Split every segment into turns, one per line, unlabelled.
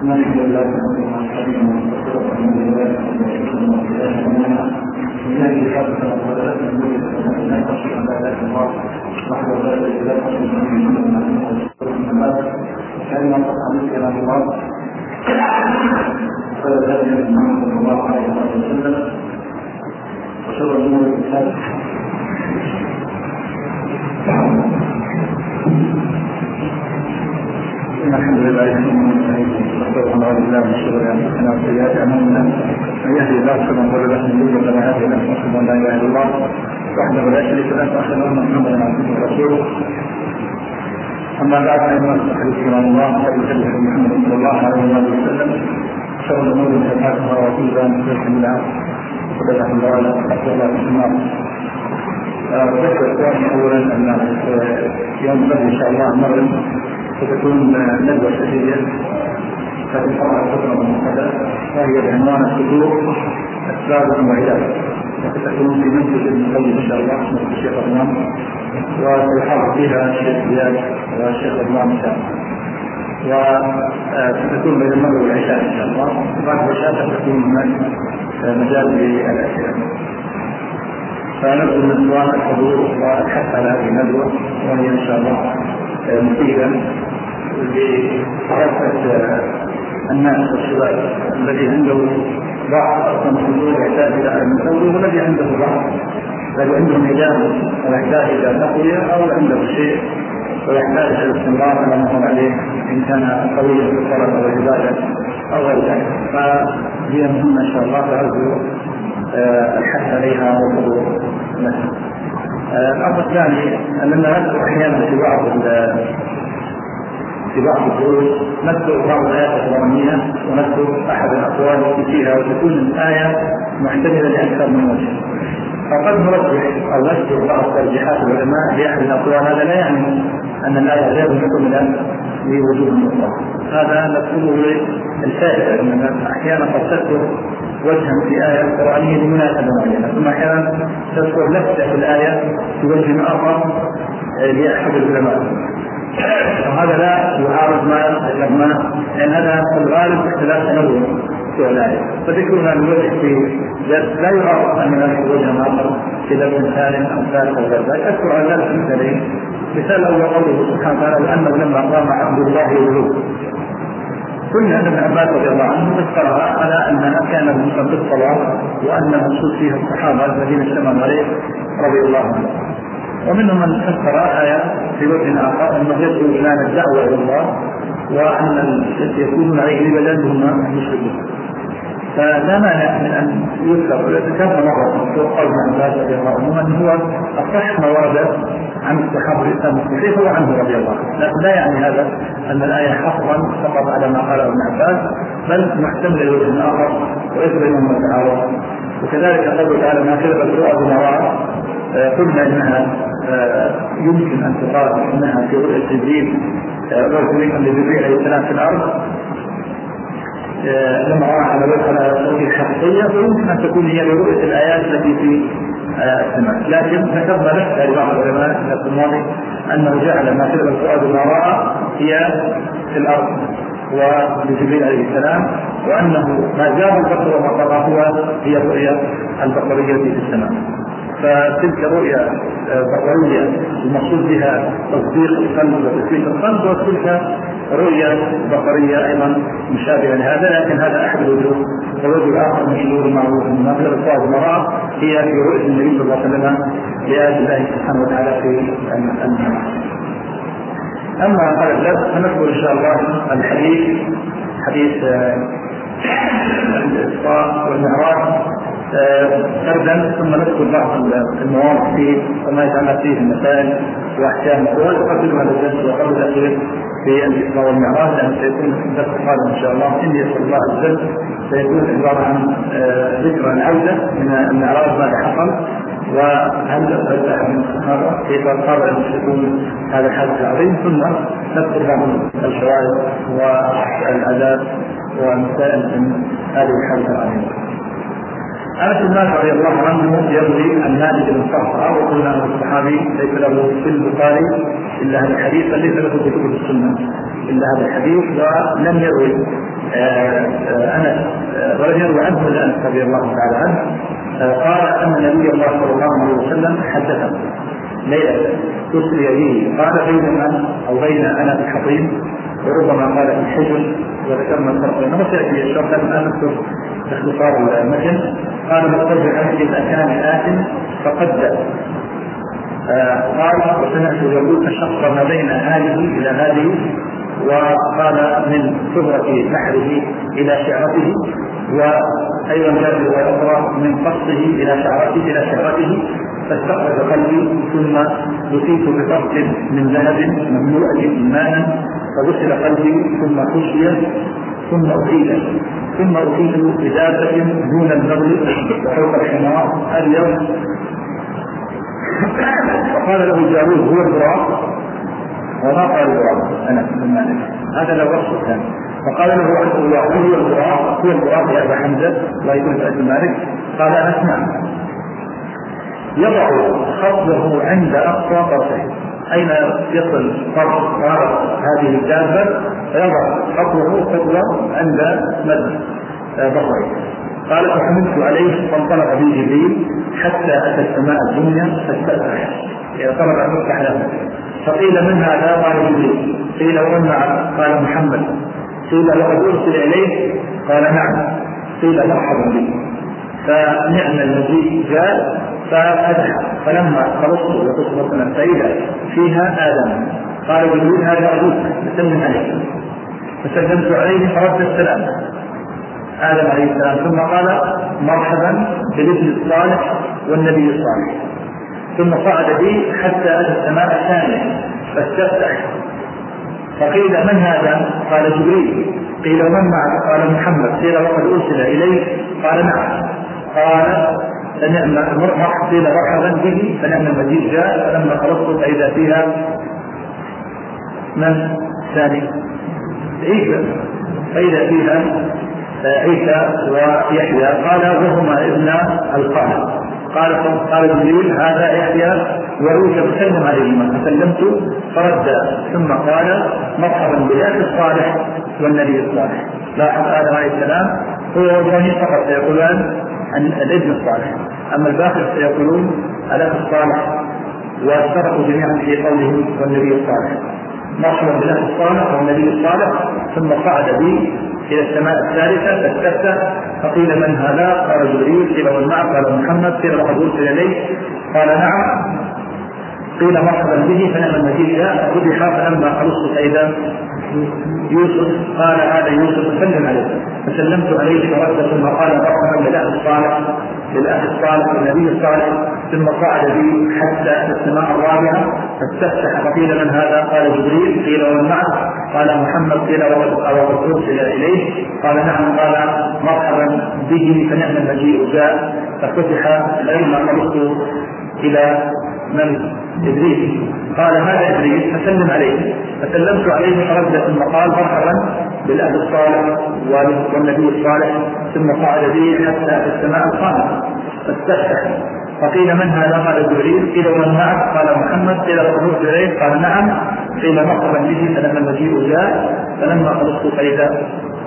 نحمد الله ونستعينه ونستغفره ونؤمن به الحمد لله من شرور انفسنا وسيئات اعمالنا من يهدي الله فلا مضل له ومن يضلل فلا هادي له واشهد ان لا اله الا الله وحده لا شريك له واشهد ان محمدا عبده ورسوله. اما بعد فان اصدق الحديث كلام الله وخير الهدي هدي محمد صلى الله عليه وسلم شر الامور محدثاتها وكل محدثة بدعة وكل بدعة ضلالة وكل ضلالة في النار. أذكر إخواني أولا أن يوم الغد إن شاء الله المغرب ستكون ندوة شهية ستتحرك الفترة المقبلة وهي بعنوان الصدور أسباب وعلاج، وستكون في منزل المقيم إن شاء الله اسمه الشيخ رضوان، وسيحاضر فيها الشيخ زياد والشيخ رضوان إن شاء الله، وستكون بين المغرب والعشاء إن شاء الله. بعد العشاء ستكون هناك مجال للأسئلة، فنرجو من الإخوان الحضور والحث على هذه الندوة، وهي إن شاء الله مفيدة لكافة الناس والشباب الذي عنده ضعف أصلا الحضور يحتاج إلى أن يسوي، والذي عنده ضعف الذي عنده ميدان ويحتاج إلى تقوية، أو عنده شيء ويحتاج إلى الاستمرار على ما هو عليه إن كان قويا في الطلب أو العبادة أو غير ذلك، فهي مهمة إن شاء الله فأرجو الحث عليها والحضور لها. الأمر الثاني أننا نذكر أحيانا في بعض الدروس نذكر بعض الآيات القرآنية ونذكر أحد الأقوال التي فيها، وتكون الآية محتملة لأكثر من وجه، فقد نرجح أو نذكر بعض ترجيحات العلماء لأحد الأقوال. هذا لا يعني أن الآية غير محتملة لوجود المطلق، هذا نذكره للفائدة، أننا أحيانا قد تذكر وجها في آية قرآنية لمناسبة معينة، ثم أحيانا تذكر نفسها في الآية في وجه آخر لأحد العلماء، وهذا لا يعارض ما ذكرناه، لأن هذا في الغالب اختلاف تنوع في الآية، فذكرنا الوجه في درس لا يعارض أن هناك وجه آخر في درس ثاني أو ثالث أو غير ذلك. أذكر على ذلك مثالين. مثال أول قوله سبحانه وتعالى: وأنه لما قام عبد الله يذوب. كنا أن ابن عباس رضي الله عنه ذكرها على أنها كان مصدق الصلاة، وأن المقصود فيها الصحابة الذين اجتمعوا عليه رضي الله عنهم. ومنهم من فسر آية في وجه آخر أنه يدعو إلى الدعوة إلى الله، وأن يكونون عليه لبلادهم المشركين، فلا مانع من أن يذكر ويتكلم مرة وقال ابن عباس رضي الله عنه أنه هو أصح ما ورد عن الصحابة الإسلام الصحيح هو عنه رضي الله عنه، لكن لا يعني هذا أن الآية حصرا فقط على ما قاله ابن عباس، بل محتمل لوجه آخر ويجب بينهم التعارض. وكذلك قوله تعالى: ما كذب الفؤاد ما رأى. قلنا إنها يمكن أن تقال إنها في رؤية جبريل لجبريل عليه السلام في الأرض لما رأى على وجه الحقيقية، ويمكن أن تكون هي لرؤية الآيات التي في السماء. لكن ذكرنا نفسها لبعض العلماء في الماضي أنه جعل ما كذب الفؤاد ما رأى هي في الأرض ولجبريل عليه السلام، وأنه ما زاد البصر وما طغى هي الرؤية البصرية في السماء. فتلك رؤية بصرية المقصود بها تصديق القلب وتثبيت القلب، وتلك رؤية بصرية أيضا مشابهة لهذا، لكن هذا أحد الوجوه. والوجه الآخر مشهور معروف ما كذب الفؤاد ما رأى هي في رؤية النبي صلى الله عليه وسلم لآيات الله سبحانه وتعالى في المنام. أما هذا الدرس فنذكر إن شاء الله حديث الإسراء والمعراج سردا، ثم نذكر بعض المواضع فيه وما يتعلق فيه المسائل واحكام القول، وقبل هذا الدرس وقبل الاخير في الاسراء والمعراج، لان سيكون الدرس القادم ان شاء الله ان يسر الله الدرس سيكون عباره عن ذكر العوده من المعراج بعد حصل، وهل احد من الصحابه كيف قرر المشركون هذا الحدث العظيم، ثم نذكر بعض الشوائب والعذاب ومسائل من هذه الحادثه العظيمه. أنس بن مالك رضي الله عنه يروي عن مالك بن صخر وقلنا أن الصحابي ليس له في البخاري إلا هذا الحديث، فليس له في كتب السنة إلا هذا الحديث، ولم يروي أنس ولم يروي عنه إلا أنس رضي الله تعالى عنه قال أن النبي الله صلى الله عليه وسلم حدثه ليلة تسري به، قال بينما أو بين أنا بالحطيم، وربما قال في الحجر، وذكرنا الفرق بينهما وسيأتي الشرح لكن أنا أذكر باختصار المتن. قال مضطجعا إذا كان آت فقد قال وسمعت يقول الشخص ما بين هذه إلى هذه، وقال من صغرة بحره إلى شعرته، وأيضا جاء رواية أخرى من قصه إلى شعرته فاستقبل قلبي ثم لقيت بقص من ذهب مملوءة ماء فغسل قلبي ثم خشي ثم أتيت بدابة دون البغل وفوق الحمار اليوم. وقال له جارود هو البراق، وما قال البراق أنا بن مالك، هذا لو وصف الثاني. فقال له عبد الله هو البراق يا أبا حمزة لا يكون سعد بن مالك. قال أنا اسمع، يضع خطوه عند أقصى طرفه، أين يصل طرف هذه الدابة فيضع خطوه عند مد بصره. قال فحملت عليه فانطلق بي جبريل حتى أتى السماء الدنيا فاستفتح، طلب أن يفتح له. فقيل من هذا؟ قال جبريل. قيل ومن معه؟ قال محمد. قيل لقد أرسل إليه؟ قال نعم. قيل مرحبا به. فنعم المجيء جاء فأدعى، فلما خلصت وتصبت فإذا فيها آدم. قال جبريل هذا أبوك فسلم عليه، فسلمت عليه فرد السلام آدم عليه السلام، ثم قال مرحبا بالابن الصالح والنبي الصالح، ثم صعد بي حتى أتى السماء الثانية فاستفتح. فقيل من هذا؟ قال جبريل. قيل ومن معك؟ قال محمد. قيل وقد أرسل إليه؟ قال نعم. قال قيل مرحبا به فنعم المجيء جاء. فلما خلصت فإذا فيها من ثاني؟ عيسى. فإذا فيها عيسى ويحيى. قال وهما ابن القائل. قال جبريل هذا يحيى وعيسى فسلم عليهما، فسلمت فرد، ثم قال مرحبا بالأخ الصالح والنبي الصالح. لاحظ آدم عليه السلام هو وجهان فقط سيقولان عن الابن الصالح، أما الباقي سيقولون الأخ الصالح، واشتركوا جميعا في قوله والنبي الصالح. مرحبا بالأخ الصالح والنبي الصالح. ثم صعد بي إلى السماء الثالثة فاستفتح. فقيل من هذا؟ قال جبريل. قيل ومن معه؟ قال محمد. قيل وقد أرسل إليه؟ قال نعم. قيل مرحبا به فنعم المجيء جاء. ففتح فلما خلصت فإذا يوسف. قال هذا يوسف فسلم عليه، فسلمت عليه فرد، ثم قال مرحبا للأخ الصالح والنبي الصالح، ثم صعد بي حتى السماء الرابعة فاستفتح. فقيل من هذا؟ قال جبريل. قيل ومن معه؟ قال محمد. قيل وقد أرسل إليه؟ قال نعم. قال مرحبا به فنعم المجيء جاء. ففتح لما خلصت إلى من؟ إدريس. قال هذا إدريس فسلم عليه، فسلمت عليه فرد، ثم قال مرحبا بالأخ الصالح والنبي الصالح، ثم صعد به حتى السماء الخامسة فاستفتح. فقيل من هذا؟ قال جبريل. قيل ومن معه؟ قال محمد. قيل وقد إليه؟ قال نعم. قيل مرحبا به فلما المجيء جاء. فلما خلصت فإذا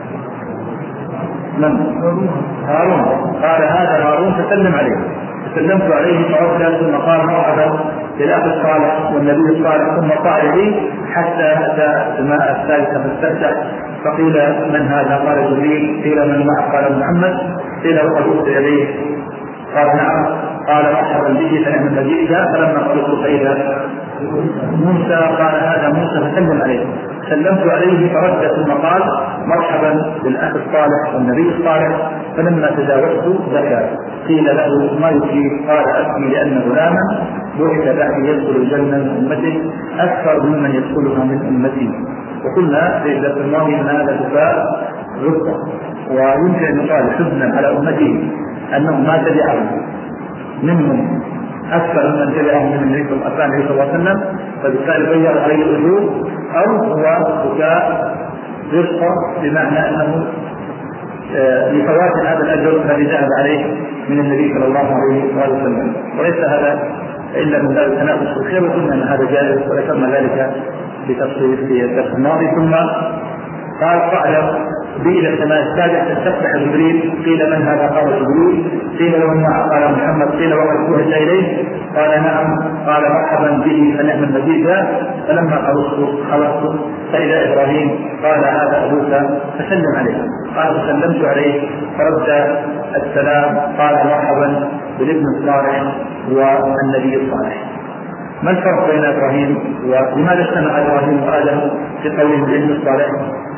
من؟ هارون. قال هذا هارون فسلم عليه، فسلمت عليه فرد، ثم قال مرحبا بالأخ الصالح والنبي الصالح، ثم صعد به حتى أتى السماء الثالثة فاستفتح. فقيل من هذا؟ قال جبريل. قيل من معه؟ قال محمد. قيل وقد أرسل إليه؟ قال نعم. قال مرحبا به فنعم المجيء جاء. فلما خلصت فإذا موسى. قال هذا موسى فسلم عليه، سلمت عليه فرد، ثم قال مرحبا بالأخ الصالح والنبي الصالح. فلما تجاوزت بكى. قيل له ما يبكيك؟ قال أبكي لأن غلاما بعث بعدي يدخل الجنة من أمته أكثر ممن يدخلها من أمتي. وقلنا في ذات الماضي أن هذا بكاء غصة، ويمكن أن يقال حزنا على أمته أنهم ما تبعهم منهم أكثر من تبعهم من النبي صلى الله عليه وسلم، فبالتالي غير عليه الأجور، أو هو بكاء غصة بمعنى أنه لفوات هذا الأجر الذي ذهب عليه من النبي صلى الله عليه وسلم. وليس هذا إلا من باب التنافس في الخير، وقلنا أن هذا جائز وذكرنا ذلك بتفصيل في الدرس الماضي. ثم قال صعد بي إلى السماء السادسة فاستفتح جبريل، قيل من هذا؟ قال جبريل. قيل له النعم، قال محمد. قيل وقد وحي إليه؟ قال نعم. قال مرحبا به فنعم المجيد. فلما خلصت فإذا إبراهيم، قال هذا أبوك فسلم عليه. قال فسلمت عليه فرد السلام، قال مرحبا بالابن الصالح والنبي الصالح. ما الفرق بين إبراهيم ولماذا اجتمع إبراهيم وآدم في قوله بالابن الصالح؟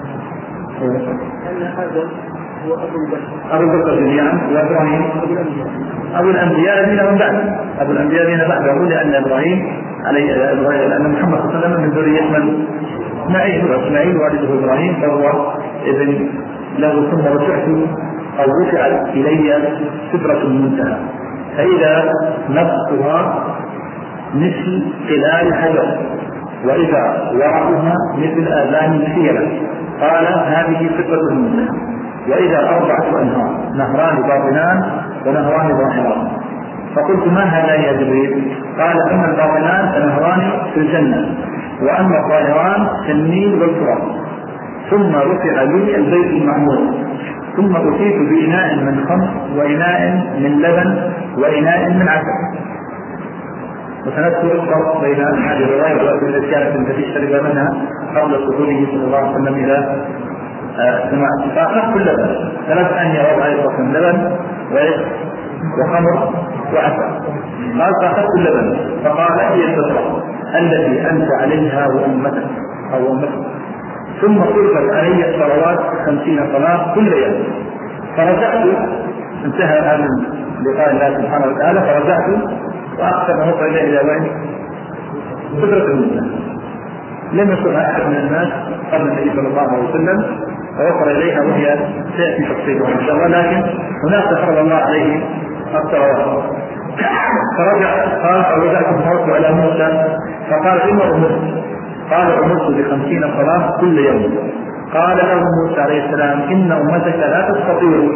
أن هذا هو
أبو البشر جميعا، وإبراهيم أبو الأنبياء الذين من بعده، أبو الأنبياء الذين بعده، لأن إبراهيم لأن محمد صلى الله عليه وسلم من ذرية من؟ إسماعيل والده إبراهيم، فهو ابن له. ثم رفعت إلي سدرة المنتهى، فإذا نبضها مثل خلال حجر، وإذا ورقها مثل آذان الفيلة. قال هذه سدرة المنتهى. وإذا 4 أنهار، نهران باطنان ونهران ظاهران. فقلت ما هذان يا جبريل؟ قال أما الباطنان فنهران في الجنة، وأما الظاهران كالنيل والفرات. ثم رفع لي البيت المعمور، ثم أتيت بإناء من خمر وإناء من لبن وإناء من عسل. وسنذكر الفرق بين هذه الرواية والتي كانت التي شرب منها قبل دخوله صلى الله عليه وسلم إلى السماء. فأخذت اللبن 3 أنية وضع لبن وخمر وعسل. قال فأخذت اللبن فقال هي الفطرة التي أنت عليها وأمتك أو أمتك. ثم فرضت علي الصلوات 50 صلاة كل يوم. فرجعت، انتهى هذا لقاء الله سبحانه وتعالى، فرجعت وأخذ نظر إلى وين؟ سدرة المنتهى. لم يصلها أحد من الناس قبل النبي صلى الله عليه وسلم، فوصل إليها وهي سيأتي تفصيلها إن شاء الله، لكن هناك فرض الله عليه الصلوات. فرجع قال فرجعت فمرت على موسى فقال إما أمرت؟ قال أمرت ب50 صلاة كل يوم. قال له موسى عليه السلام إن أمتك لا تستطيع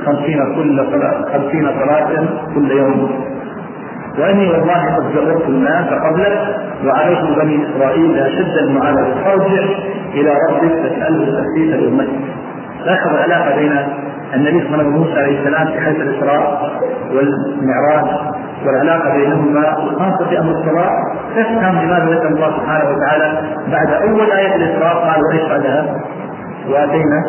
50 صلاة كل يوم، وإني والله قد جربت الناس قبلك وعرفت بني إسرائيل أشد المعاناة، فارجع إلى ربك فاسأله تثبيت لأمتك. لاحظ العلاقة بين النبي صلى الله عليه وسلم وموسى عليه السلام في حيث الإسراء والمعراج، والعلاقة بينهما خاصة في أمر الصلاة. تفهم لماذا ذكر الله سبحانه وتعالى بعد أول آية الإسراء قال وإيش بعدها؟ وآتينا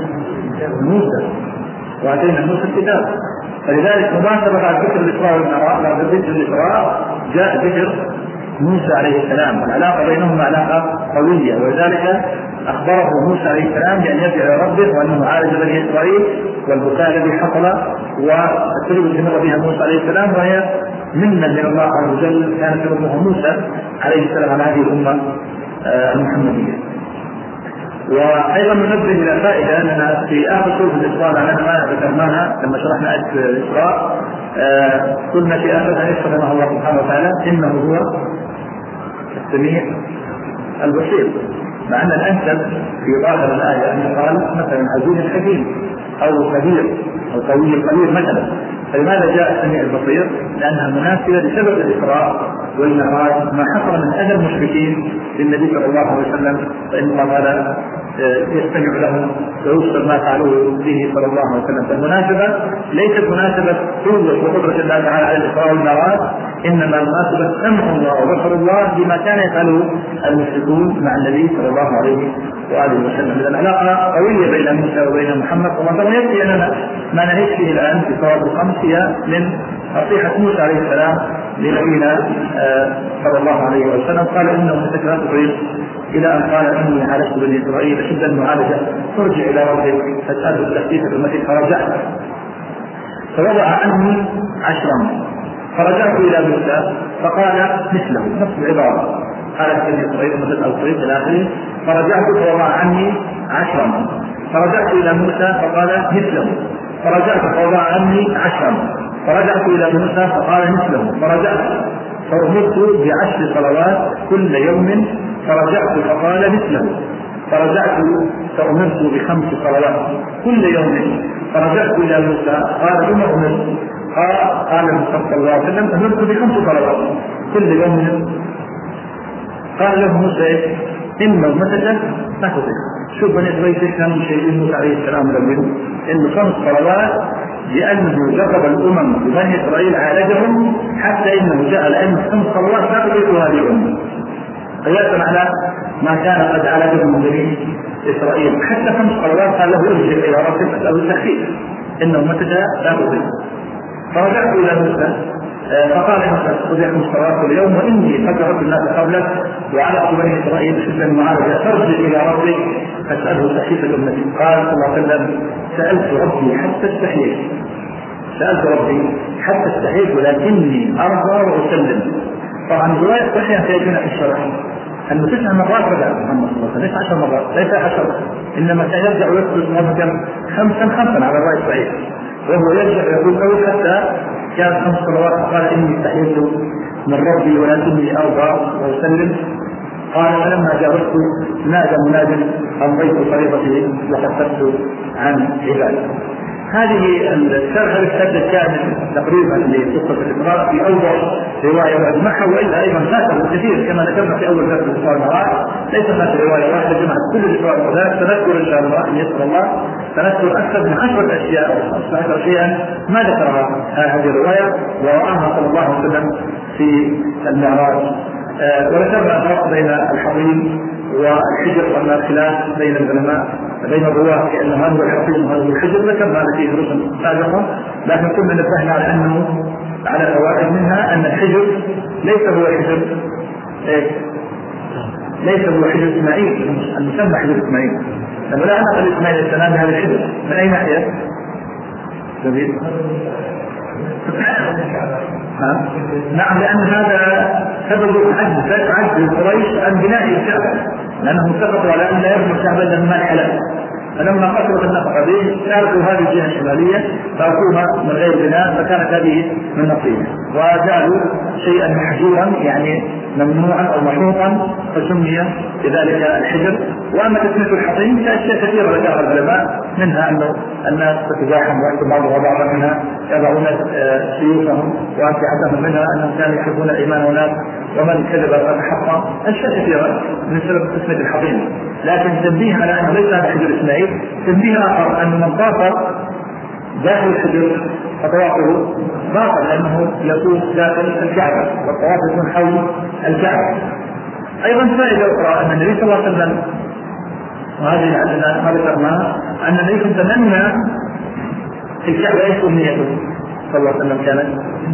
موسى الكتاب. فلذلك مباشرة بعد ذكر الإسراء والمعراج، بعد ذكر الإسراء جاء ذكر موسى عليه السلام، والعلاقة بينهما علاقة قوية. ولذلك أخبره موسى عليه السلام بأن يرجع إلى ربه وأنه عالج بني إسرائيل والبكاء الذي حصل والتجربة التي مر بها موسى عليه السلام، وهي منا من الله عز وجل كانت تمرها موسى عليه السلام على هذه الأمة المحمدية. وأيضا ننبه إلى فائدة أننا في آخر سورة الإسراء ما ذكرناها لما شرحنا آية الإسراء، قلنا في آخرها يشرحها الله سبحانه وتعالى إنه هو السميع البصير، مع أن الأنسب في ظاهر الآية أن يقال مثلا عزيز حكيم أو كبير أو قوي قدير مثلا. فلماذا جاء السميع البصير؟ لأنها مناسبة لسبب الإسراء والمعراج ما حصل من أذى المشركين للنبي صلى الله عليه وسلم، فإن الله تعالى يستمع لهم ويوصل ما فعلوه به صلى الله عليه وسلم. فالمناسبة ليست مناسبة قوة وقدرة الله تعالى على الإسراء والمعراج، إنما مناسبة سمع الله وبصر الله بما كان يفعله المشركون مع النبي صلى الله عليه وآله وسلم. إذا العلاقة قوية بين موسى وبين محمد صلى الله عليه وسلم. يكفي أننا ما نعيش فيه الآن في صلاة الخمس هي من نصيحة موسى عليه السلام لنبينا صلى الله عليه وسلم. قال إنه مستكبر طريق إلى أن قال إني عالجت بني إسرائيل أشد المعالجة، ارجع إلى ربك فاسأله التثبيت بأمتك. فرجعت فوضع عني 10، فرجعت إلى موسى فقال مثله، نفس العبارة، قالت بني إسرائيل مثل الطريق إلى آخره. فرجعت فوضع عني 10، فرجعت إلى موسى فقال مثله، فرجعت فوضع عني 10، فرجعت إلى موسى فقال مثله، فرجعت فأمرت ب10 صلوات كل يوم، فرجعت فقال مثله، فرجعت فأمرت ب5 صلوات كل يوم. فرجعت إلى موسى قال بما أمرت؟ قال صلى الله عليه وسلم أمرت ب5 صلوات كل يوم. قال له موسى إن أمتك لا تطيق. شوف بني إسرائيل كانوا شيئين موسى عليه السلام لهم إنه 5 صلوات، لأنه جرب الأمم بني إسرائيل عالجهم حتى إنه جعل أن 5 صلوات لا تطيق هذه الأمة، قياسا على ما كان قد عالجهم من بني إسرائيل. حتى 5 صلوات قال له ارجع إلى ربك أو التخفيف إن أمتك لا تطيق. فرجعت إلى موسى فقال موسى أضيع 5 صلوات اليوم وإني قد جربت الناس قبلك وعلى بني إسرائيل شدة المعالجة، فارجع إلى ربك فاسأله تخفيف أمتي. قال صلى الله عليه وسلم سألت ربي حتى استحييت ولكني أرضى وأسلم. طبعا الرواية صحيحة سيأتينا في الشرح أنه 9 مرات بدأ محمد صلى الله عليه وسلم، ليس 10 مرات، ليس 10، إنما كان يرجع ويقول مثلا 5 على الرواية الصحيحة، وهو يرجع ويقول أول حتى كان 5 صلوات. قال إني استحييت من ربي ولكني أرضى وأسلم. قال فلما جاوزت نادى مناد أمضيت فريضتي وكفرت عن عبادي. هذه الشرح الشد الكامل تقريبا لقصة الإقرار في أول رواية وأجمعها، وإلا أيضا فاته كثير كما ذكرنا في أول درس الإقرار المرات، ليس هناك رواية واحدة جمعت كل الإقرار وذلك. سنذكر إن شاء الله إن يسر الله سنذكر أكثر من 10 أشياء أو 15 شيئا ما ذكرها هذه الرواية ورآها صلى الله عليه وسلم في المعراج. وذكرنا الفرق بين الحضيم والحجر وأن الخلاف بين العلماء بين الرواة كأنه هذا هو الحضيم وهذا هو الحجر، ذكرنا هذا في دروس سابقة، لكن كنا نبهنا على أنه على فوائد منها أن الحجر ليس هو حجر إسماعيل المسمى حجر إسماعيل، لما لا نقل إسماعيل السلام هذا الحجر من أي ناحية؟ نعم، لأن هذا سبب عجز قريش عن بناء الكعبة، لأنهم اتفقوا على أن لا يبنوا الكعبة إلا من ماء حلال، فلما قصرت النفقة به تركوا هذه الجهة الشمالية تركوها من غير بناء، فكانت هذه من نصيبه وجعلوا شيئا محجورا يعني ممنوعا أو محوطا فسمي بذلك الحجر. وأما تسمية الحطيم فأشياء كثيرة ذكرها العلماء، منها أنه الناس تتزاحم ويأتي بعضها بعضا، منها يضعون سيوفهم وأسلحتهم، منها أنهم كانوا يحبون الإيمان والناس ومن كذب فقد حق، أشياء كثيرة من سبب تسمية الحطيم. لكن تنبيه على أنه ليس هذا حجر إسماعيل، تنبيه آخر أن من طاف داخل الحجر فطوافه باطل لأنه يطوف داخل الكعبة والطواف يكون حول الكعبة. أيضا فائدة أخرى أن النبي صلى الله عليه وسلم، وهذه عندنا ما ذكرناها، أن النبي صلى الله عليه وسلم تمنى في الكعبة ايش امنيته صلى الله عليه وسلم؟ كانت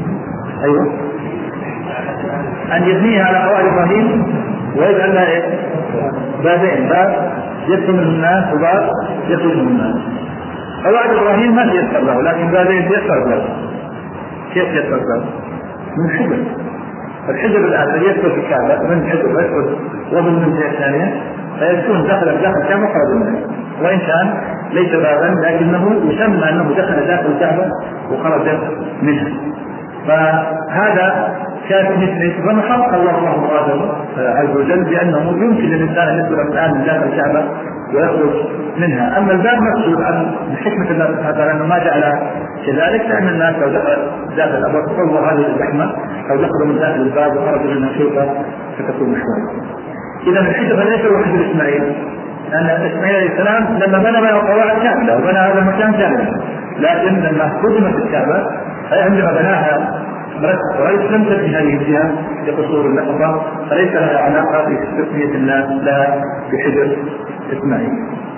ان يبنيها على قواعد ابراهيم ويجعل لها بابين، باب يدخل منه الناس وباب يخرج منه الناس. قواعد ابراهيم ما تيسر له، لكن بابين تيسر له. كيف ييسر له؟ من حجر. الحجر الان يدخل في الكعبه من حجر ويدخل وضع من الجهه الثانيه فيكون دخل الكعبه وخرج منها، وان كان ليس بابا لكنه يسمى انه دخل داخل الكعبه وخرج منها. فهذا كان مثل من خلق الله مراده عز وجل بانه يمكن للانسان ان يدخل الان من داخل الكعبه ويخرج منها. اما الباب مسؤول عن حكمه الله سبحانه وتعالى انه ما جعل كذلك، لان الناس لو دخل داخل الابواب تصور هذه الزحمه او دخلوا من داخل الباب وخرجوا منها كيف ستكون مشكله. اذا الحجر ليس هو حجر اسماعيل، لأن إسماعيل عليه السلام لما بنى قواعد كاملة وبنى هذا المكان كاملا، لكن لما هدمت الكعبة عندما بناها مركز قريش لم تبني هذه الجهة بقصور النقطة، فليس لها علاقة بتسمية الناس لها بحجر إسماعيل.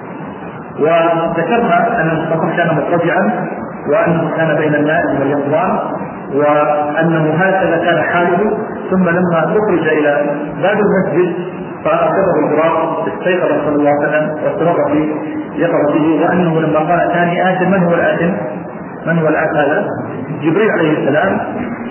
وذكرنا أن المصطفى كان مضطجعا وأنه كان بين الماء واليقظان وأنه هكذا كان حاله، ثم لما أخرج إلى باب المسجد فأخذه الغراب استيقظ صلى الله عليه وسلم واستمر في يقظته، وأنه لما قال ثاني آتم من هو الآتم؟ من هو الآتم هذا؟ جبريل عليه السلام،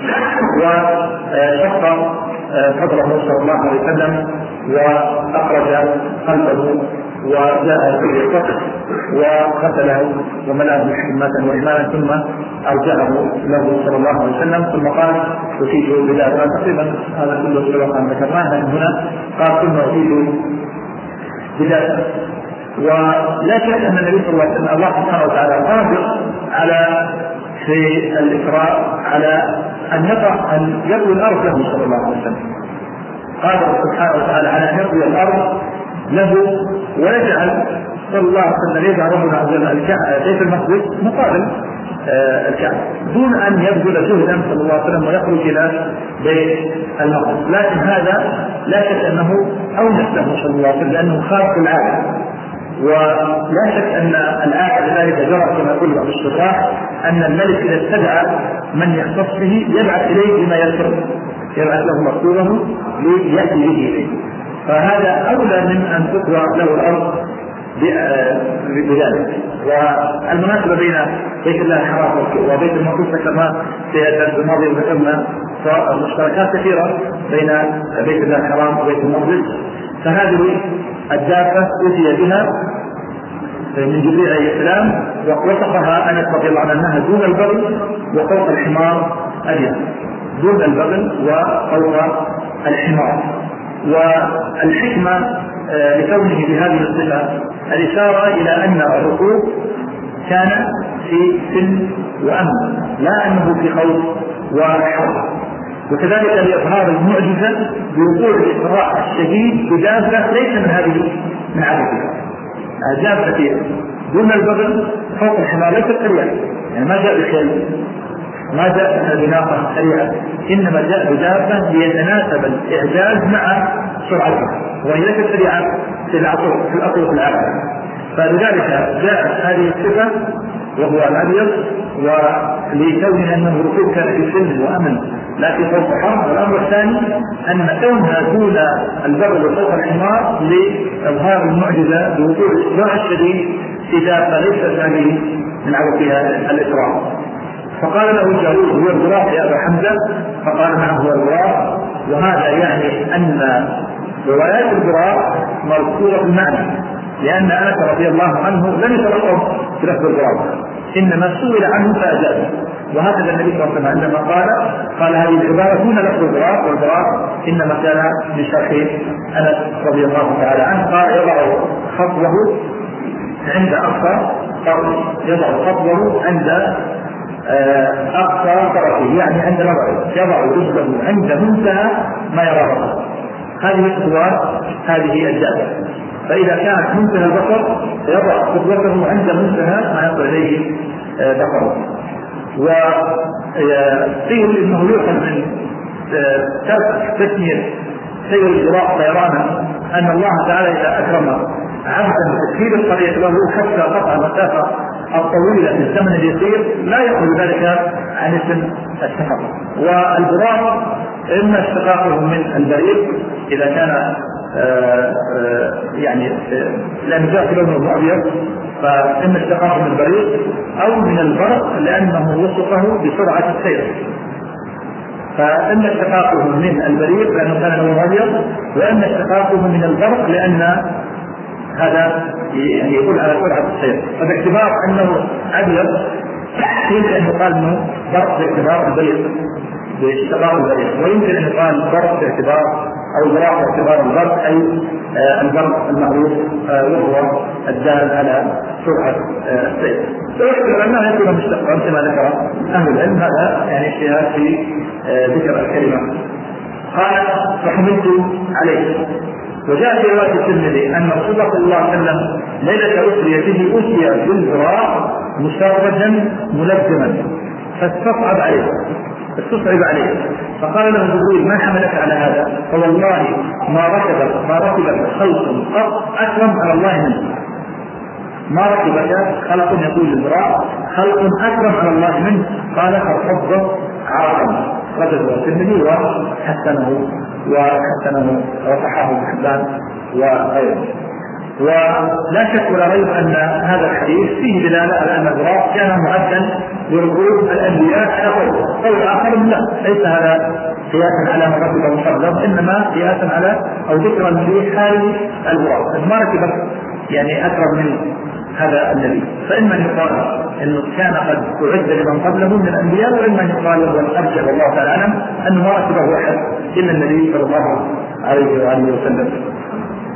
وشق صدره صلى الله عليه وسلم وأخرج قلبه وجاء في الصدر وغسله وملأه حكمة وإيمانا، ثم أرجعه له صلى الله عليه وسلم، ثم قال أتيت بذلك. تقريبا هذا كله سبق أن ذكرناه، لكن هنا قال ثم أتيت بذلك. ولا شك أن النبي صلى الله عليه وسلم الله سبحانه وتعالى قادر على في الإسراء على أن يروي الأرض له صلى الله عليه وسلم، قادر سبحانه وتعالى على أن يروي الأرض له ويجعل صلى الله عليه وسلم يجعل ربنا عز وجل بيت المقدس مقابل الكعبة دون أن يبذل جهدا صلى الله عليه وسلم ويخرج إلى بيت المقدس. لكن هذا لا شك أنه أونس له صلى الله عليه وسلم لأنه خارق العادة، ولا شك أن الآية لذلك جرت كما يقول بعض الشراح أن الملك إذا استدعى من يختص به يبعث إليه بما يسر، يبعث له مكتوبه ليأتي به إليه، فهذا أولى من أن تطوى له الأرض بذلك. والمناسبة بين بيت الله الحرام وبيت المقدس كما في الدرس الماضي ذكرنا مشتركات كثيرة بين بيت الله الحرام وبيت المقدس، فهذه الدابة أتي بها من جبريل عليه السلام ووصفها أنس رضي الله عنه أنها دون البغل وفوق الحمار أبيض، دون البغل وفوق الحمار. والحكمة لكونه بهذه الصفة الإشارة إلى أن الركوب كان في سن وأمن لا أنه في خوف وحرب، وكذلك لإظهار المعجزة بوقوع الإسراء الشديد بدابة ليس من هذه من عادتها، دابة دون البغل فوق الحمار ليست سريعة، يعني ما جاء بخيل ما جاء بناقة سريعة، إنما جاء بدابة ليتناسب الإعجاز مع سرعتها، وهي ليست سريعة في الأطرق العالية. فلذلك جاءت هذه الصفة وهو الأبيض، ولكون أنه ركوب كان في سلم وأمن لا في خوف حرب. والأمر الثاني أن كونها دون البغل وفوق الحمار لإظهار المعجزة بوقوع الإسراع الشديد في دابة ليست هذه من عوقها الإسراع. فقال له الجارود هو الغراب يا أبا حمزة؟ فقال نعم هو الغراب. وهذا يعني أن روايات الغراب مذكورة بالمعنى، لأن أنس رضي الله عنه لم يتلفظ بلفظ الغراب، إنما سئل عنه فأجاب. وهكذا النبي صلى الله عليه وسلم عندما قال هذه العبارة دون لفظ الغراب، والغراب إنما كان بشرح أنس رضي الله تعالى عنه، قال يضع خطوه عند أقصى طرفه، يضع خطوه عند أقصى طرفه يعني عند نظره، يضع جسده عند منتهى ما يراه. هذه خطوات هذه الدابة، فإذا كانت منتهى البصر يضع خطوته عند منتهى ما يصل إليه بصره. وقيل إنه يؤخذ من تسمية سير الجراء طيرانا أن الله تعالى إذا أكرم عبدا بتسهيل الطريق له حتى قطع المسافة الطويلة في الزمن اليسير لا يخرج ذلك عن اسم السفر. والبراق إما اشتقاقه من البريق إذا كان يعني لأن جاء لونه أبيض فإما اشتقاقه من البريق أو من البرق لأنه وصفه بسرعة السير، فإما اشتقاقه من البريق لأنه كان لونه أبيض، وإما اشتقاقه من البرق لأن هذا يعني يقول على سرعة السير. فباعتبار أنه أبيض يمكن أن يقال أنه برق باعتبار البريق باشتقاق البريق، ويمكن أن يقال برق باعتبار أو براق باعتبار البرق أي البرق المعروف وهو الدال على سرعة السير. ويحتمل أنها يكون مشتقا كما ذكر أهل العلم، هذا يعني اجتهاد في ذكر الكلمة. قال فحملت عليه. وجاء في رواية الترمذي أن رسول الله صلى الله عليه وسلم ليلة أسري به أتي بالبراق مسرجا ملزما فاستصعب عليه فقال له جبريل ما حملك على هذا؟ فوالله ما ركبك خلق قط أكرم على الله منه. ما ركبك خلق يقول للبراق خلق أكرم على الله منه. قال فارتض عرقا. رجل الترمذي وحسنه وصححه ابن حبان وغيره. ولا شك ولا ريب أن هذا الحديث فيه دلالة على أن البراق كان معدا لركوب الأنبياء على قول آخر لا، ليس هذا قياسا على من ركب المفضل، إنما قياسا على أو ذكرا في حال البراق ما ركب يعني أكرم من هذا النبي. فإما أن يقال أنه كان قد أعد لمن قبله من الأنبياء، وإما أن يقال والأرجح والله تعالى أعلم أنه ما ركبه أحد إلا النبي صلى الله عليه وآله وسلم.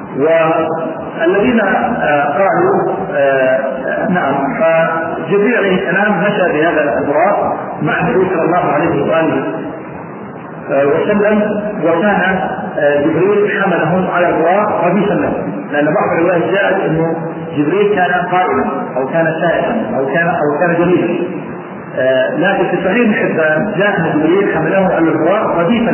والذين قالوا نعم، فجبريل عليه السلام مشى بهذا البراق مع النبي صلى الله عليه وآله وسلم، وكان جبريل حمله على البراق رديفا له، لأن بعض الروايات جاءت أنه جبريل كان قائما أو كان سائقا أو كان جليلا، لكن في صحيح ابن حبان جاء أن جبريل حمله على البراق رديفا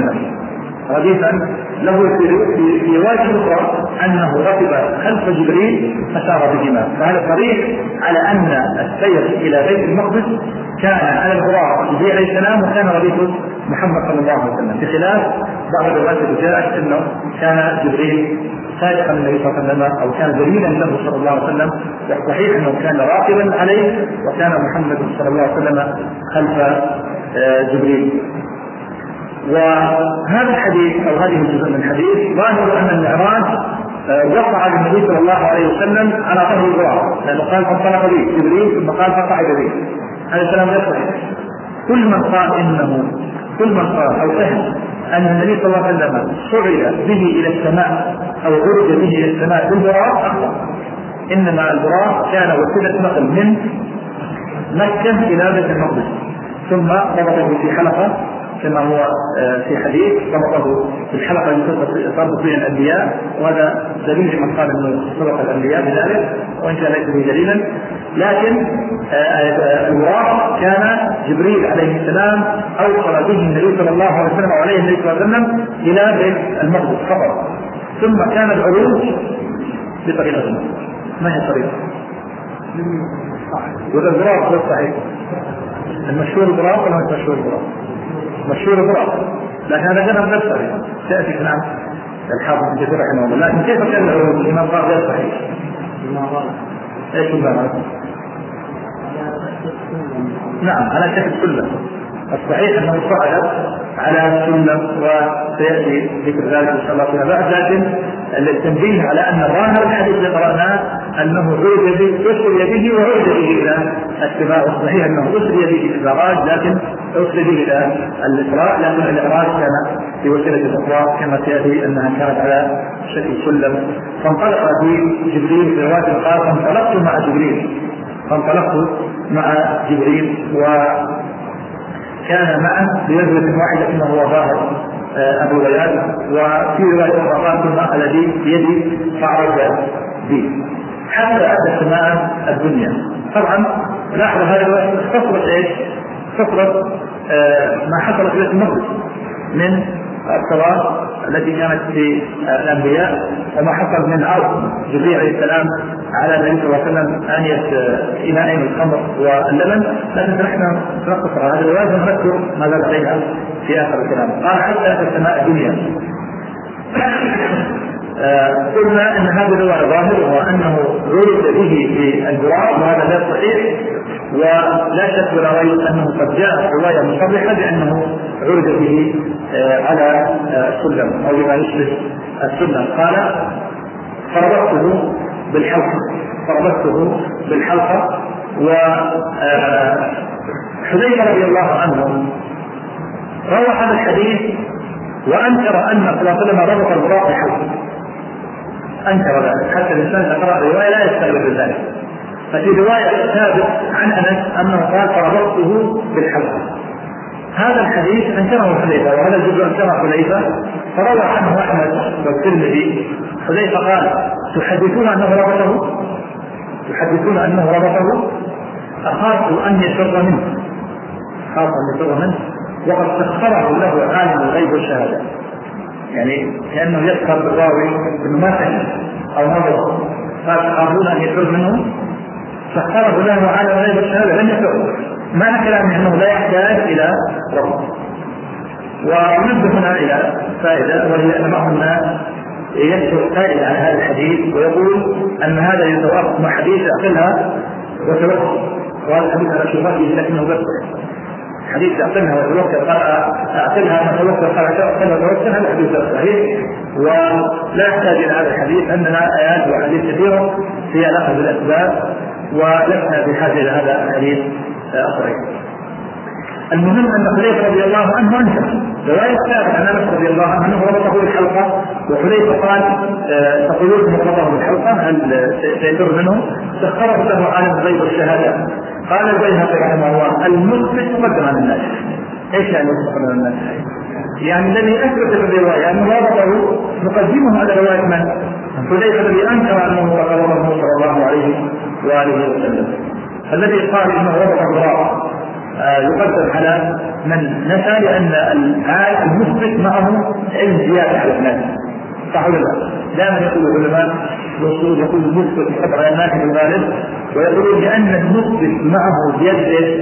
له في رواية أخرى أنه ركب خلف جبريل فسار بهما، فهذا صريح على أن السير إلى بيت المقدس كان على البراق جبريل عليه السلام وكان رديفه محمد صلى الله عليه وسلم، بخلاف بعض الروايات اللي جاءت أنه كان جبريل سائقا النبي صلى الله عليه وسلم أو كان دليلا له صلى الله عليه وسلم، والصحيح أنه كان راكبا عليه وكان محمد صلى الله عليه وسلم خلف جبريل. وهذا الحديث أو هذه الجزء من الحديث ظاهر أن المعراج وقع للنبي صلى الله عليه وسلم على ظهر البراق، لأنه قال فانطلق به جبريل ثم قال فقعد به. هذا الكلام لا يصح. كل من قال أو فهم أن النبي صلى الله عليه وسلم صعد به إلى السماء أو عرج به إلى السماء بالبراق أخطأ. إنما البراق كان وسيلة نقل من مكة إلى بيت المقدس، ثم ربطه في حلقة كما هو في حديث ربطه في الحلقة التي تربط بها الأنبياء، وهذا دليل من قال أنه سبق الأنبياء بذلك وإن كان ليس به دليلا. لكن البراق كان جبريل عليه السلام أوصل به النبي صلى الله عليه وسلم وعليه النبي صلى الله عليه وسلم إلى بيت المقدس فقط، ثم كان العروج بطريقة ما هي الطريقة؟ والبراق هو الصحيح المشهور البراق ولا مش مشهور البراق؟ مشهور البراق، لكن هذا كلام غير صحيح تأتي كلام الحافظ ابن كثير رحمه الله. لكن كيف كان العروج؟ الإمام قال غير صحيح. ايش المعنى؟ نعم على شكل سلم، الصحيح انه صعد على سلم وسياتي ذكر ذلك ان شاء الله فيما بعد. لكن التنبيه على ان ظاهر الحديث اللي قرأناه انه اسري به وعرج به الى السماء، والصحيح انه اسري به الى الإعراج، لكن اسري به الى الإسراء، لكن الإعراج كان في وسيله الإسراء كما سياتي انها كانت على شكل سلم. فانطلق به جبريل في روايه قال فانطلقت مع جبريل وكان معه بيزوة واحدة كما هو ظاهر أبو غياد. وفي رواية أخرى قال ثم أخذ بيدي فعرج بي حتى أتى السماء الدنيا. طبعا لاحظ هذه الرواية اختصرت ايش؟ اختصرت ما حصل في بيت المقدس من الصلاة التي كانت في الأنبياء، وما حصل من عرض جبريل عليه السلام على النبي صلى الله عليه وسلم آنية إناء الخمر واللبن. لكن نحن نقصر هذه الرواية ونذكر ما زاد عليها في آخر الكلام. قال حتى أتى السماء الدنيا. قلنا أن هذه الرواية ظاهرة وأنه عرج به في البراق، وهذا غير صحيح، ولا شك ولا ريب أنه قد جاءت رواية مصرحة بأنه عرج به على السلم أو بما يشبه السلم. قال فربطته بالحلقة. وحذيفة رضي الله عنه روى هذا الحديث وأنكر أن صلى الله عليه وسلم ربط البراق بحلقه، أنكر ذلك، حتى الإنسان يقرأ الرواية لا يستغرب ذلك. ففي رواية ثابت عن أنس أنه قال فربطته بالحلقة. هذا الحديث أنكره حذيفة، وهذا الجزء أنكره حذيفة، فروى عنه أحمد والترمذي. حذيفة قال تحدثون أنه ربطه أخاف أن يفر منه، وقد سخره له عالم الغيب والشهادة، يعني كأنه يذكر بالراوي أنه ما فهم أو نظر، فأخافون أن يفر منه، سخره له عالم الغيب والشهادة لم يفر. معنى كلامه أنه لا يحتاج إلى ربط. ونبدأ هنا إلى فائدة، وهي أن بعض الناس يذكر فائدة عن هذا الحديث ويقول أن هذا يتوافق مع حديث أعقلها وتوكل، وهذا الحديث على شبهه لكنه بس حديث أعقلها وتوكل، قال أعقلها وتوكل، قال أعقلها وتوكل، هذا الحديث صحيح ولا يحتاج إلى هذا الحديث. أننا آيات وحديث كثيرة في علاقة بالأسباب ولسنا بحاجة إلى هذا الحديث الصحيح. المهم أن حذيفة رضي الله عنه رواية ثابتة عن أنس رضي الله عنه ربطه بالحلقة، وحذيفة قال تقولون مربطه بالحلقة هل سيفر منه؟ سخره له عالم الغيب والشهادة. قال البيهقي رحمه الله المثبت مقدم على الناس. ايش يعني مقدم على الناس؟ يعني الذي اثبت في الروايه انه ربطه نقدمه على روايه من؟ حذيفة الذي انكر انه ربطه صلى الله عليه واله وسلم. الذي قال انه ربطه بالراء يقدم على من نفى، لان المثبت معه علم زياده على الناس. صح ولا لا؟ دائما يقول العلماء الوصول يقول المثبت يقدم على الناس بالغالب، ويقولون لان المثبت معه زياده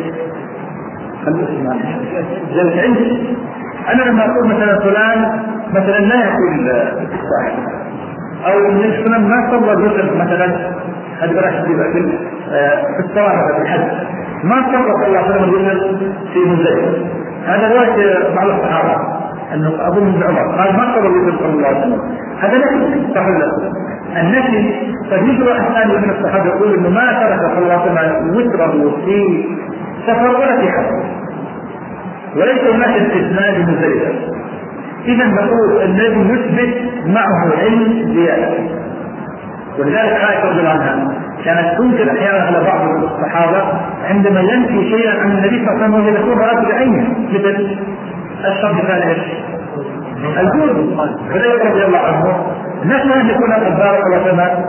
زياده علم. أنا لما أقول مثلا فلان مثلا لا يأكل الصحيح، أو فلان ما صلى الوتر مثلا، هذا بلاش في الصلاة في الحج ما صلى الله عليه وسلم الوتر في مزدلفة. هذا رواية بعض الصحابة أنه أظن ابن عمر قال ما صلى الوتر صلى الله عليه وسلم. هذا نفي صح ولا لا؟ النفي قد يجرى الثاني من الصحابة يقول إنه ما ترك صلى الله عليه وسلم وتره في سفر ولا في حج، وليس هناك استثناء لمزدلفة. إذا نقول الذي يثبت معه علم زيادة. ولذلك عائشة رضي الله عنها كانت تنكر أحيانا على بعض الصحابة عندما ينفي شيئا عن النبي صلى الله عليه وسلم يكون رأى بعينه، مثل الشرط الثاني الجود. حذيفة رضي الله عنه نفى أن يكون قد بارك وسمى.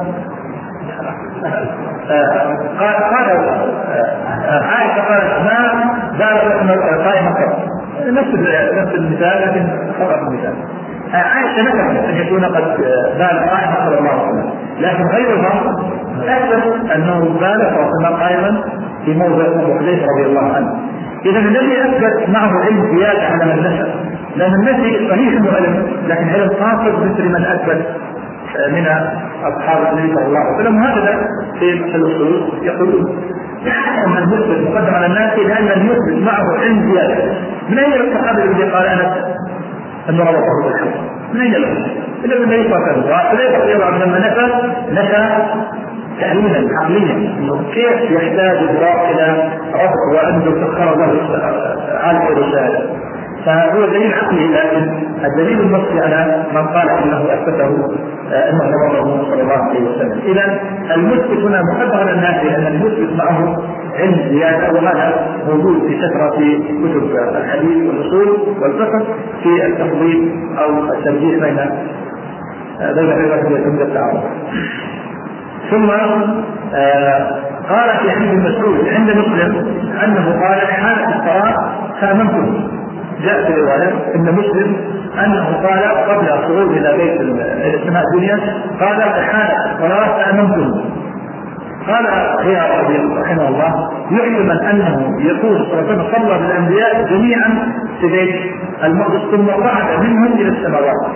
قال عائشة قالت ما بارك قائمة نفس المثال لكن خطأ المثال. عائشة نفت أن يكون قد بارك قائمة صلى الله عليه وسلم، لكن غيرها أثبت أنه بارك وسمى قائما في موضع حذيفة رضي الله عنه. إذا الذي أثبت معه علم زيادة على من نشأ، لأن النفي صحيح أنه علم لكن علم قاصر مثل من أثبت من أصحاب النبي صلى الله عليه وسلم. هذا في الأصول يقولون أن المثبت مقدم على الناس لأن المثبت معه علم زيادة. من أين الصحابة الذي قال أنا أنه ربطه بالحق؟ من أين له؟ إلا النبي صلى الله عليه وسلم. وحذيفة رضي الله عنه لما نفى تعليما عقليا كيف يحتاج الإدراك إلى ربط وأنه سخر له عالم الرسالة، فهو دليل عقلي، لكن الدليل النصي على من قال انه اثبته انه ربطه صلى الله عليه وسلم. اذا المثبت هنا مقدم على الناس لان المثبت معه علم زياده، وهذا موجود في كثره في كتب الحديث والاصول والفقه في التفضيل او الترجيح بين الروايتين بالتعارض. ثم قال في حديث مسعود عند مسلم انه قال حالة الصلاه فامنتم. جاء في رواية ان مسلم انه قال قبل الصعود الى بيت السماء الدنيا قال حالة الصلاه فامنتم. قال هي رحمه الله يعلم انه يقول صلى الله عليه وسلم صلى بالانبياء جميعا في بيت المقدس ثم صعد منهم الى السماوات،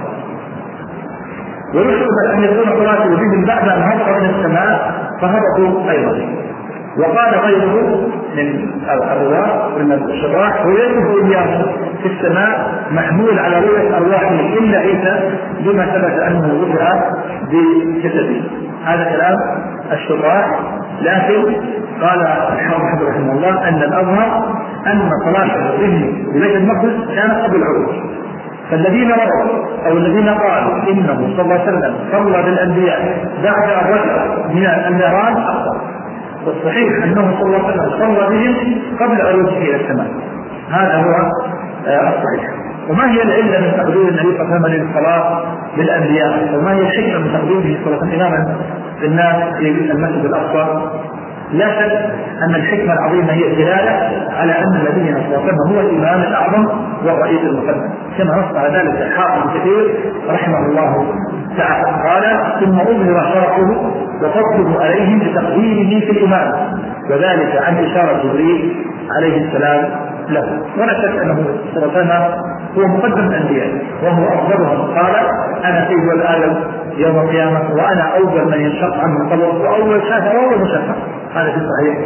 ويحتمل ان يكون صلاته بهم بعد ان هبط من السماء فهبطوا ايضا. وقال غيره من الرواة من الشراح ويجب إياه في السماء محمول على رؤية أرواحه إلا عيسى بما ثبت أنه رفع بجسده. هذا كلام الشراح، لكن قال الحافظ رحمه الله أن الأظهر أن صلاته به ببيت المقدس كانت قبل العروج. فالذين رأوا أو الذين قالوا إنه صلى الله عليه وسلم صلى بالأنبياء بعد الرجعة من الميراج أخطأ، والصحيح أنه صلى الله عليه وسلم صلى بهم قبل عروجه إلى السماء. هذا هو الصحيح. وما هي العلة من تقديم النبي صلى الله عليه وسلم للصلاة بالأنبياء؟ وما هي الحكمة من تقديمه صلى الله عليه وسلم إماما للناس في المسجد الأقصى؟ لا شك أن الحكمة العظيمة هي الدلالة على أن النبي صلى الله عليه وسلم هو الإمام الأعظم والرئيس المقدم، كما نص على ذلك الحافظ كثير رحمه الله تعالى. قال ثم أظهر شرفه وفضله عليهم بتقديمه في الإمام، وذلك عن إشارة جبريل عليه السلام له. ولا شك أنه صلى الله عليه وسلم هو مقدم الأنبياء وهو أفضلهم. قال أنا سيد الآدم يوم القيامة وأنا أول من ينشق عنه القبر وأول شافع وأول مشفع. هذا في الصحيح.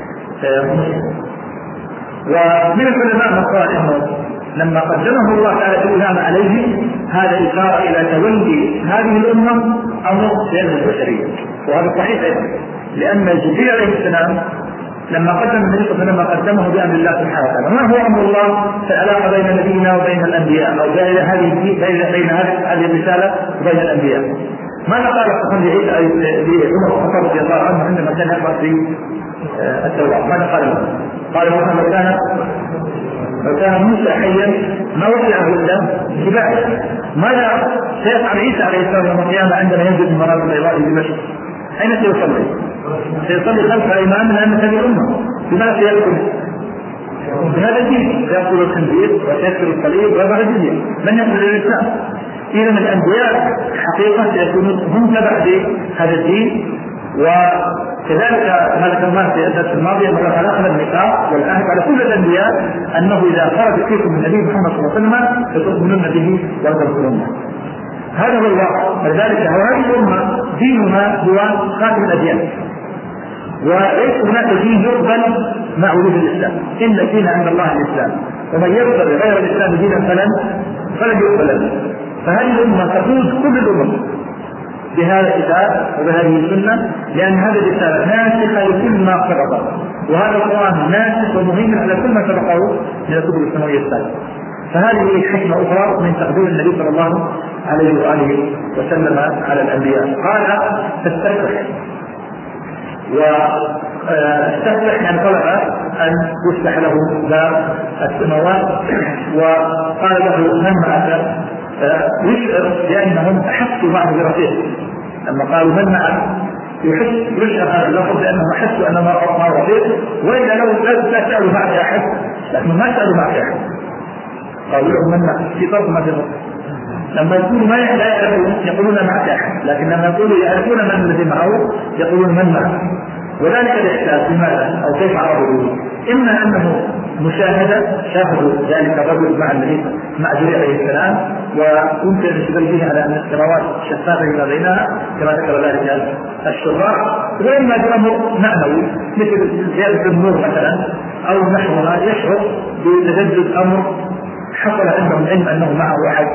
ومن العلماء من قال إنه لما قدمه الله تعالى في الإمام عليه هذا إشارة إلى تولي هذه الأمة أمر سيادة البشرية، وهذا صحيح أيضا، لأن جبريل عليه السلام لما قدم النبي صلى الله عليه وسلم قدمه بأمر الله سبحانه وتعالى. ما هو أمر الله في العلاقة بين نبينا وبين الأنبياء أو بين هذه الرسالة وبين الأنبياء؟ ماذا قال الصحابي لعمر الخطاب رضي الله عنه عندما كان يقرأ في التوراة؟ ماذا قال له؟ قال له لو كان موسى حيا ما وسعه الا اتباعه. ماذا سيفعل عيسى عليه السلام يوم القيامه عندما ينزل من مناطق البيضاء دمشق؟ اين سيصلي؟ سيصلي خلف امام من هذه الامه. بماذا سيدخل؟ بهذا الدين سيأكل الخنزير وسيكسر الصليب ويضع الجزية. من يدخل الاسلام؟ اذا الانبياء حقيقه سيكونون هم تبع هذا الدين. وكذلك هذا كما في الدرس الماضي انه اخذ الميثاق والعهد على كل الانبياء انه اذا خرج فيكم النبي محمد صلى الله عليه وسلم فتؤمنون به وتنصرونه. هذا هو الواقع. ولذلك هذه الامه دينها هو خاتم الاديان، وليس هناك دين يقبل مع وجود الاسلام، ان الدين عند الله الاسلام، ومن يقبل غير الاسلام دينا فلن يقبل له. فهذه الامه تفوز كل الامم بهذا الكتاب وبهذه السنة، لأن هذه الرسالة ناسخة لكل ما سبق، وهذا القرآن ناسخ ومهم على كل ما سبقه من الكتب السماوية السابقة. فهذه حكمة أخرى من تقدير النبي صلى الله عليه وآله وسلم على الأنبياء. قال فاستفتح، واستفتح يعني طلب أن يفتح له باب السماوات، وقال له من معك؟ يشعر بأنهم أحسوا معه برفيق. لما قالوا من معك يشعر هذا اللفظ لأنهم أحسوا أن ما رفيق، وإلا لو لا سألوا معك أحد، لكن ما سألوا معك أحد. قالوا لهم من معك في طرف ما تنظر. لما يقولوا ما لا يعرفون يقولون معك أحد، لكن لما يقولوا يعرفون من الذي معه يقولون من معك. وذلك الإحساس لماذا أو كيف عرفوا؟ إما أنه مشاهدة، شاهدوا ذلك الرجل مع النبي مع جبريل عليه السلام، ويمكن أن يستدل به على أن السماوات شفافة فيما بينها كما ذكر ذلك الشراح، وإما بأمر معنوي مثل زيادة النور مثلا أو نحوها، يشعر بتجدد أمر حصل عندهم علم أنه معه أحد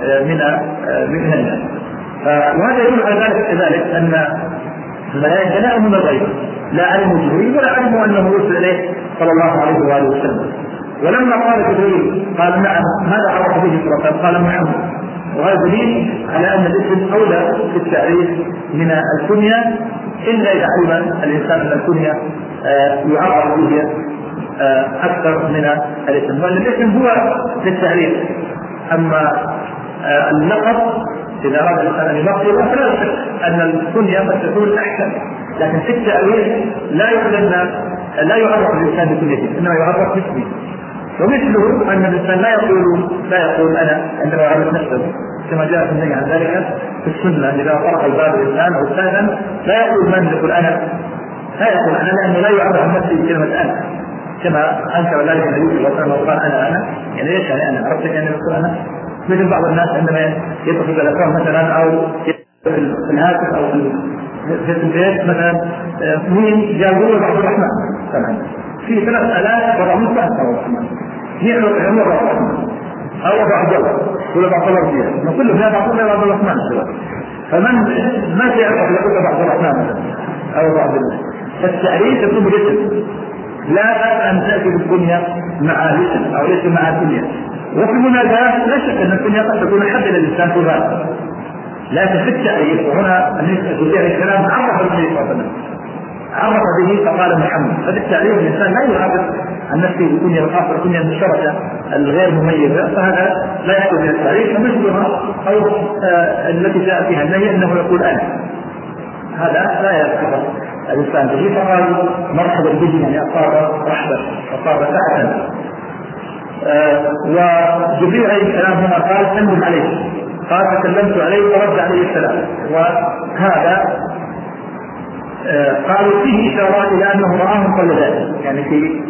من الناس. وهذا يدل على ذلك كذلك أن الملائكة لا علموا الغيب، لا علموا جبريل ولا علموا أنه يرسل إليه صلى الله عليه وآله وسلم. ولما قال جبريل قال نعم، ماذا عرف به صلى الله عليه وسلم؟ قال محمد. وهذا دليل على أن الاسم أولى في التعريف من الكنية، إلا إذا علم الإنسان أن الكنية يعرف به أكثر من الاسم، وأن الاسم هو للتعريف. أما اللقب إذا أراد الإنسان أن يلقب فلا شك أن الكنية قد تكون أحسن، لكن في التأويل لا يعرف الإنسان بكنيته، إنما يعرف باسمه. ومثله أن الإنسان لا يقول أنا عندما يعرف نفسه، كما جاء في النهي عن ذلك في السنة. إذا طرق الباب الإنسان أو الثاني لا يقول من، يقول أنا، لا يقول أنا، لأنه لا يعرف نفسه بكلمة أنا، كما أنكر ذلك النبي صلى الله عليه وسلم وقال أنا يعني ليش يعني أنا عرفت أن يقول أنا. مثل بعض الناس عندما يدخل في الأفلام مثلا أو في الهاتف أو في البيت مثلا مين جابوا بعض الرحمن طبعا في 3400 بعض الرحمن يعرف عمر الرحمن أو بعض الله ولا بعض الله فيها، كله فيها بعض الرحمن. فمن ما يعرف يقول بعض الرحمن مثلا أو بعض الله. فالتعريف يكون بالاسم، لا أن تأتي بالكنية مع الاسم أو الاسم مع الكنية. وفي المناداة لا شك أن الكنية قد تكون حد للإنسان في ذلك، لكن في التعريف وهنا النبي عليه السلام عرف النبي صلى الله عليه وسلم، عرف به فقال محمد. ففي التعريف الإنسان لا يعرف عن نفسه بالكنية الخاصة، الكنية المشتركة الغير مميزة، فهذا لا يدخل في التعريف. ومثلها أو التي جاء فيها النهي أنه يقول أنا، هذا لا يدخل الإنسان به. فقال مرحبا به يعني أصاب رحبة أصاب سعة. وجبريل عليه السلام هنا قال سلم عليه، قال فسلمت عليه ورد عليه السلام. وهذا قالوا فيه إشارة إلى أنه رآهم قبل ذلك، يعني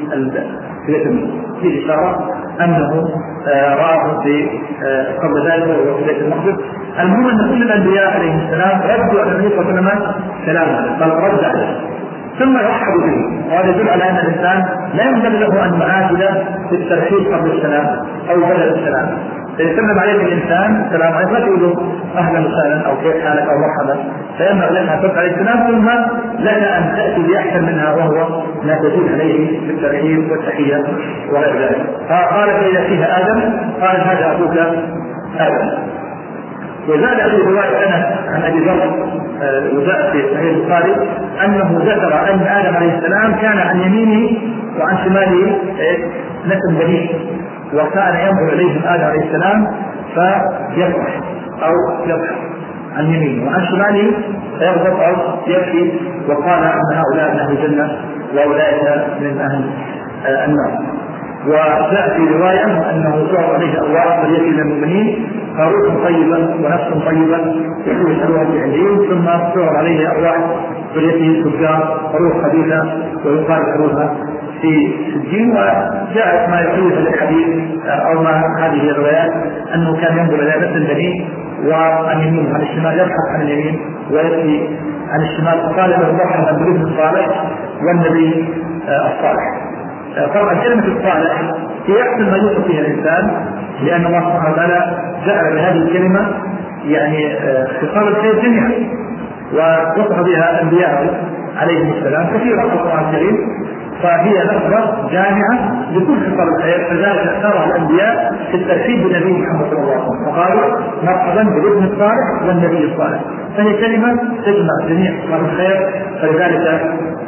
في إشارة أنه رآهم قبل ذلك وفي بيت المقدس. المهم أن كل الأنبياء عليهم السلام ردوا على النبي صلى الله عليه وسلم سلاما، قال رد عليه ثم يرحب به. وهذا يدل على أن الإنسان لا ينبغي له أن يعادل في الترحيب قبل السلام أو بعد السلام، فيسلم عليك الإنسان السلام عليكم، لا تقول له أهلا وسهلا أو كيف حالك أو مرحبا، فينبغي لك أن ترد عليه السلام، ثم لك أن تأتي بأحسن منها وهو ما تزيد عليه بالترحيب والتحية وغير ذلك. فقال فإذا فيها آدم قال هذا أبوك آدم. وزاد في رواية أنس عن أبي ذر وجاء في صحيح البخاري أنه ذكر أن آدم عليه السلام كان عن يمينه وعن شماله نسم بنيه، وكان ينظر إليهم آدم عليه السلام فيفرح أو يضحك عن يمينه، وعن شماله فيغضب أو يبكي، وقال أن هؤلاء من أهل الجنة وأولئك من أهل النار. وجاء في رواية أنه تعرض عليه أرواح فريق من المؤمنين، فروح طيبا ونفس طيبا يقول يسألها في عليين، ثم تعرض عليه أرواح فريق الفجار وروح خبيثة ويقال يسألها في الدين. وجاءت ما يخالف للحديث أو ما هذه الروايات أنه كان ينظر إلى نفس البنين وعن يمين عن الشمال، يضحك عن اليمين ويبكي عن الشمال، فقال له مرحبا بالابن الصالح والنبي الصالح. طبعا كلمة الصالح هي أحسن ما يوصف فيها الإنسان، لأن الله سبحانه وتعالى جعل بهذه الكلمة يعني خصال الخير جميعا، ووصف بها أنبياء عليهم السلام كثيرا في القرآن الكريم، فهي لفظة جامعة لكل خصال الخير. فذلك اختار الأنبياء في الترحيب بالنبي محمد صلى الله عليه وسلم وقالوا مرحبا بالابن الصالح والنبي الصالح، فهي كلمة تجمع جميع خصال الخير. فلذلك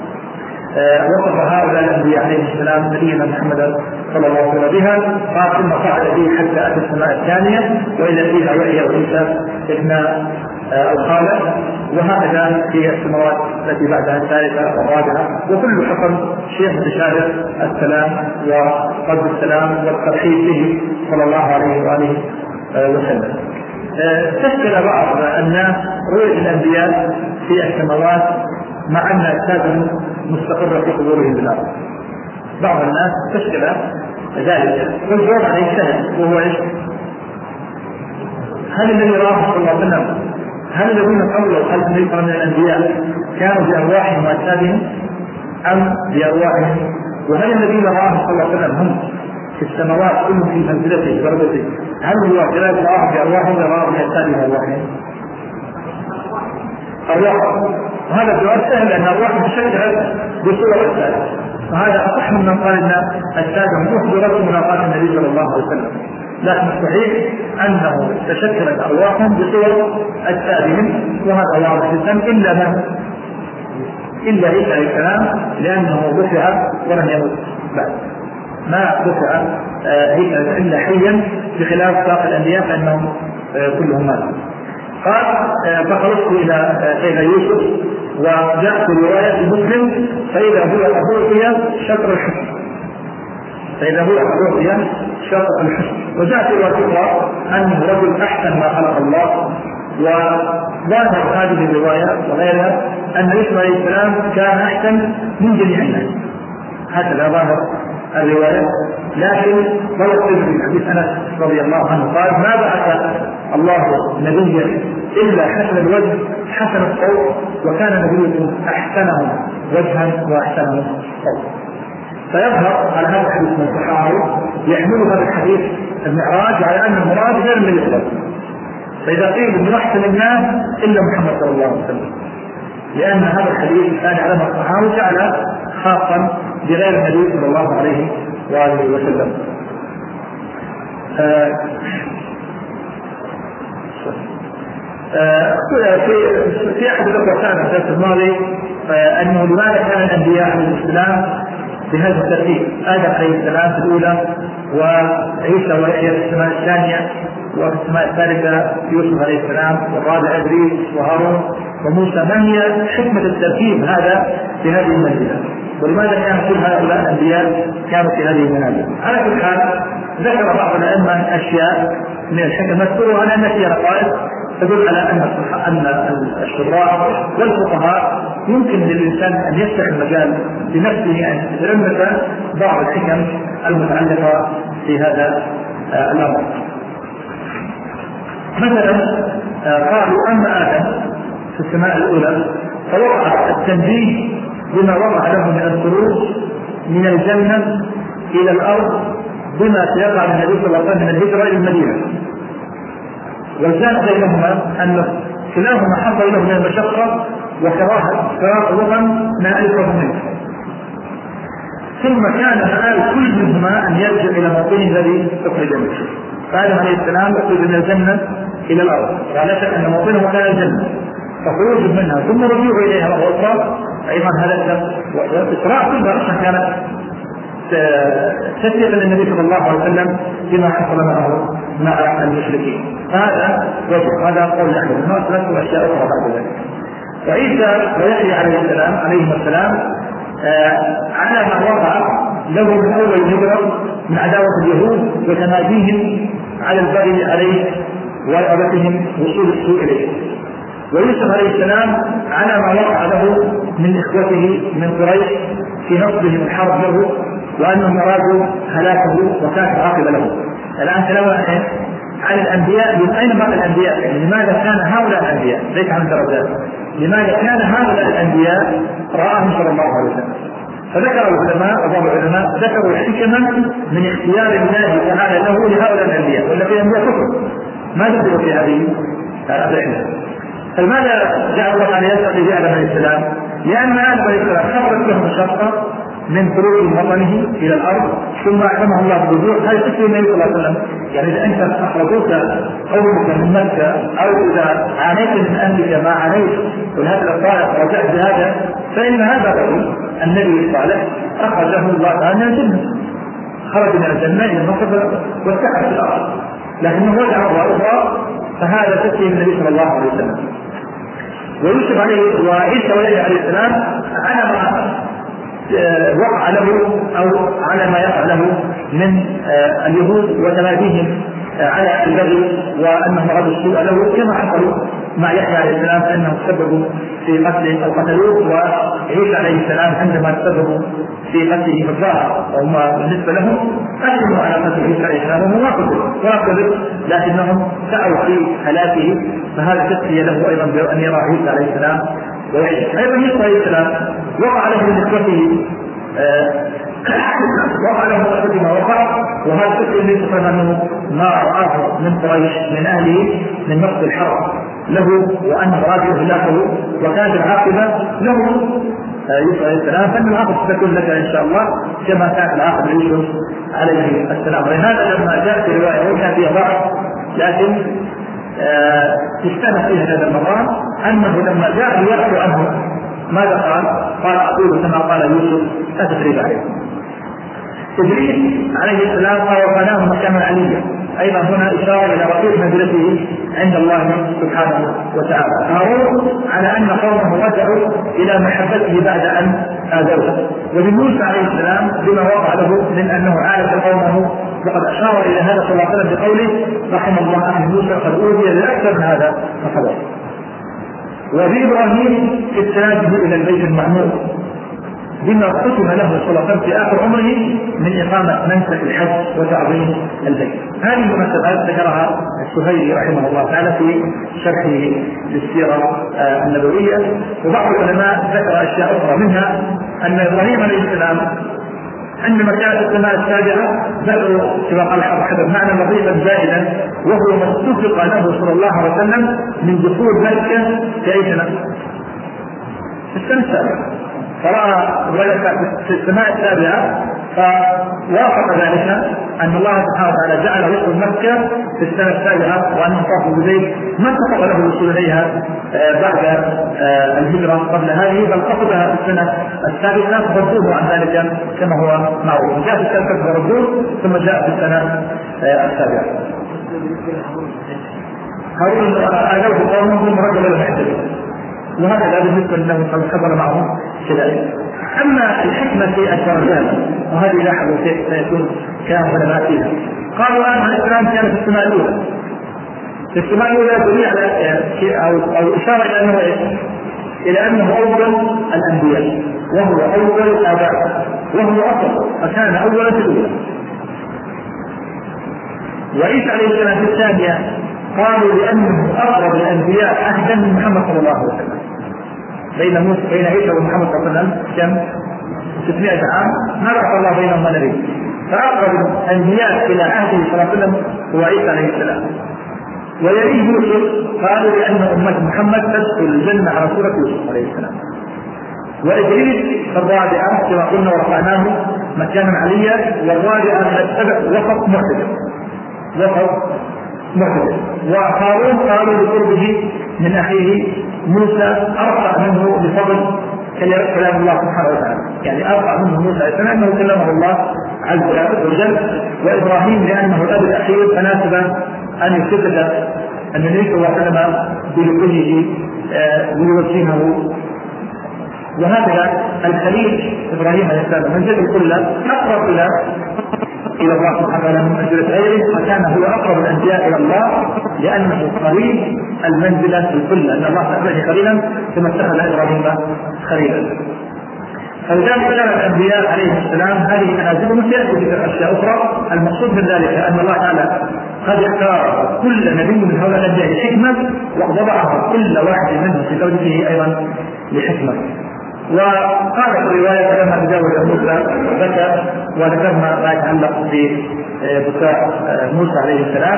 وصف هؤلاء الأنبياء عليهم السلام نبينا محمد صلى الله عليه وسلم بها، قال ثم صعد به حتى أتى السماء الثانية وإذا فيها يحيى وعيسى ابن الخالق، وهكذا في السماوات التي بعدها الثالثة والرابعة، وكل حكم شيء متشابه السلام وقصد السلام والترحيب به صلى الله عليه وآله وسلم. تشكل بعض الناس رؤية الأنبياء في السماوات مع أن أجسادهم مستقرة في قبورهم بالأرض. بعض الناس تشكل ذلك، والجواب عليه سهل، وهو ايش؟ هل الذي راه صلى الله عليه وسلم، هل الذين قبلوا خلف النبي من الأنبياء كانوا بأرواحهم وأجسادهم أم بأرواحهم؟ وهل الذين راه صلى الله عليه وسلم هم في السماوات كلهم في منزلته درجته، هل هو كذلك راه بأرواحهم ولا راه بأجسادهم وأرواحهم؟ أرواحهم. وهذا الجواب سهل لأن الأرواح تشكل بصورة أجساد، وهذا أصح من قال أن أجسادهم أخبرت ملاقاة النبي صلى الله عليه وسلم، لكن الصحيح أنه تشكلت أرواحهم بصورة أجسادهم، وهذا واضح جدا إلا عيسى عليه السلام لأنه رفع ولم يمت بعد، ما رفع إلا حيا بخلاف باقي الأنبياء فإنهم كلهم ماتوا. قال فخرجت إلى يوسف، وجاءت رواية مسلم فإذا هو أعطي شطر الحسن، وجاءت رواية أخرى أنه رجل أحسن ما خلق الله. وظاهر هذه الرواية وغيرها أن يوسف عليه السلام كان أحسن من جميع الناس، هكذا ظاهر الرواية. لكن ورد في حديث أنس رضي الله عنه قال ما بعث الله نبيا إلا حسن الوجه حسن الصوت، وكان نبيكم أحسنهم وجها وأحسنهم صوت. فيظهر على هذا الحديث من الصحابة يحمل هذا الحديث المعراج على أن المراد غير النبي صلى الله عليه وسلم، فإذا قيل من أحسن الناس إلا محمد صلى الله عليه وسلم، لأن هذا الحديث كان علمه الصحابة جعل خاصا بغير النبي صلى الله عليه وآله وسلم. في أحد الأخوة كان في الدرس الماضي أنه لماذا كان الأنبياء عليه السلام بهذا الترتيب، آدم عليه السلام في الأولى، وعيسى ويحيى في السماء الثانية، وفي السماء الثالثة يوسف عليه السلام، والرابع إدريس وهارون وموسى. ما هي حكمة الترتيب هذا في هذه المنزلة؟ ولماذا كان كل هؤلاء الأنبياء كانوا في هذه المنازل؟ على كل حال ذكر بعض الأئمة أشياء من الحكم مذكورة على أن فيها رقائق تدل على أن الشراح والفقهاء يمكن للإنسان أن يفتح المجال بنفسه أن يتلمس بعض الحكم المتعلقة في هذا الأمر. مثلا قالوا أما آدم في السماء الأولى فوقع التنبيه بما وقع له من الخروج من الجنة إلى الأرض بما سيقع من النبي صلى الله عليه وسلم من الهجرة إلى المدينة، والجانب بينهما أن كلاهما حصل له من المشقة وكراهة فراغ اللغة ما ألفه منه، ثم كان مآل كل منهما أن يرجع إلى موطنه الذي أخرج منه. فآدم عليه السلام أخرج من الجنة إلى الأرض، ولا شك أن موطنه كان الجنة، فخروج منها ثم رجوع إليها مرة أخرى أيضا هذا وإسراء كلها أصلا كانت تسير للنبي صلى الله عليه وسلم بما حصل معه مع المشركين. هذا وجه، هذا قول أحد الناس، ثلاث أشياء أخرى بعد ذلك. وعيسى ويحيى عليهم السلام على ما وقع له من أول الهجرة من عداوة اليهود وتناديهم على البغي عليه ورغبتهم وصول السوء إليه. ويوسف عليه السلام على ما وقع له من إخوته من قريش في نصبهم الحرب له وأنهم أرادوا هلاكه وكانت عاقبة له. الآن كلامنا عن الأنبياء، من أين بقى الأنبياء؟ يعني لماذا كان هؤلاء الأنبياء ليس عن درجات؟ لماذا كان هؤلاء الأنبياء رآهم صلى الله عليه وسلم؟ فذكر العلماء وبعض العلماء ذكروا حكما من اختيار الله تعالى له لهؤلاء الأنبياء، ولا في أنبياء كفر ما ذكروا في هذه الأحداث. فلماذا جعل الله تعالى يسأل لآدم عليه السلام؟ لأن آدم عليه السلام خرج له مشقة من خروج من وطنه إلى الأرض ثم أعلمه الله بالرجوع. هذا تكفي النبي صلى الله عليه وسلم، يعني إذا أنت أخرجوك قومك من مكة أو إذا عانيت من أهلك ما عانيت ولهذا الأطراف ورجعت بهذا، فإن هذا الرجل النبي الصالح أخرجه الله تعالى من الجنة، خرج من الجنة إلى المنصب واتحد في الأرض، لكنه رجع مرة أخرى، فهذا تكفي النبي صلى الله عليه وسلم. ويوسف عليه وعيسى عليه السلام على ما وقع له أو على ما يقع له من اليهود وتناديهم على البغي وأنهم أرادوا السوء له كما حصلوا مع يحيى عليه السلام فإنهم تسببوا في قتله أو قتلوه، وعيسى عليه السلام عندما تسببوا في قتله بالظاهر وهم بالنسبة لهم قتلوا على قتل عيسى عليه السلام وهم ما قتلوا لكنهم سعوا في هلاكه، فهذا تسقي له أيضا بأن يرى عيسى عليه السلام ويعيش. أيضا عيسى عليه السلام وقع له من إخوته وقع له من ما وقع، وهذا تسقي النبي صلى الله عليه وسلم ما رآه من قريش من أهله من نقص الحرب له وأن راجعه هلاكه، وكانت العاقبة له يوسف عليه السلام، فإن العاقبة ستكون لك إن شاء الله كما كانت العاقبة ليوسف عليه السلام. ولهذا لما جاء في رواية وكان فيها ضعف لكن استنى فيها هذا المرات أنه لما جاء يحكي عنه ماذا قال؟ قال أقول كما قال يوسف لا تثريب عليه. إدريس عليه السلام قال وقناه مكانا عليا، أيضا هنا إشارة إلى رفيع منزلته عند الله سبحانه وتعالى. هارون على أن قومه رجعوا إلى محبته بعد أن آذوه. وبموسى عليه السلام بما وقع له من أنه عالج قومه، وقد أشار إلى هذا صلى الله عليه وسلم بقوله رحم الله أخي موسى قد أوذي لأكثر من هذا فصبر. وبإبراهيم استناده إلى البيت المعمور بما ختم له صلى الله عليه وسلم في آخر عمره من إقامة منسك الحج وتعظيم البيت. هذه المناسبات ذكرها السهيلي رحمه الله تعالى في شرحه للسيرة النبوية. وبعض العلماء ذكر أشياء أخرى منها أن إبراهيم عليه السلام عندما كانت السماء السابعة بدأوا كما قال حسب معنى لطيفا زائدا، وهو ما اتفق له صلى الله عليه وسلم من دخول مكة في أي سنة؟ في السنة السابعة. فرأى ذلك في السماء السابعة فوافق ذلك أن الله سبحانه وتعالى جعل يدخل مكة في السنة السابعة، وأنه طاف ببيت ما اتفق له الوصول إليها بعد الهجرة قبل هذه، بل قصدها في السنة السابعة فردوه عن ذلك كما هو معروف. جاء في السنة السابعة فردوه ثم جاء في السنة السابعة. هارون آذوه قومه ثم رجع له محتجا، وهكذا بالنسبة له فالخبر معهم كذلك. أما الحكمة في الدرجات وهذه لاحظوا كيف سيكون كلام علماء فيها. قالوا آدم عليه السلام كان في السماء الأولى. في السماء الأولى دليل على أو إشارة إلى أنه أول الأنبياء وهو أول الآباء وهو أصل فكان أولا في الأولى. وعيسى عليه السلام في الثانية قالوا لأنه أقرب الأنبياء عهدا من محمد صلى الله عليه وسلم. بين عيسى ومحمد صلى الله عليه وسلم كم 600 عام ما رأى الله بينهما نبي، فأقرب الأنبياء إلى عهده صلى الله عليه وسلم هو عيسى عليه السلام. ويليه يوسف قالوا لأن أمة محمد تدخل الجنة على صورة يوسف عليه السلام. وإدريس الرابعة كما قلنا ورفعناه مكانا عليا، والرابعة من السبع وسط معتدل. وهارون قالوا لقربه من أخيه موسى أرفع منه بفضل كلام الله سبحانه وتعالى، يعني أرفع منه موسى عليه السلام أنه كلمه الله عز وجل. وإبراهيم لأنه الأب الأخير فناسب أن يثبت أن النبي صلى الله عليه وسلم بلقيه ويوجهه. وهكذا الخليل إبراهيم عليه السلام منزل الكلة أقرب إلى الله سبحانه وتعالى من منزلة غيره، وكان هو أقرب الأنبياء إلى الله لأنه قريب المنزلة في الكلة، أن الله تأخذه خليلا ثم اتخذ إبراهيم خليلا. فلذلك كلام الأنبياء عليه السلام هذه منازلهم سيأتي بذكر أشياء أخرى. المقصود من ذلك أن الله تعالى قد اختار كل نبي من هؤلاء الأنبياء لحكمة، وضعه كل واحد منهم في زوجته أيضا لحكمة. وقالت الرواية لما تجاوز موسى بكى، وذكرنا ما يتعلق ببكاء موسى عليه السلام.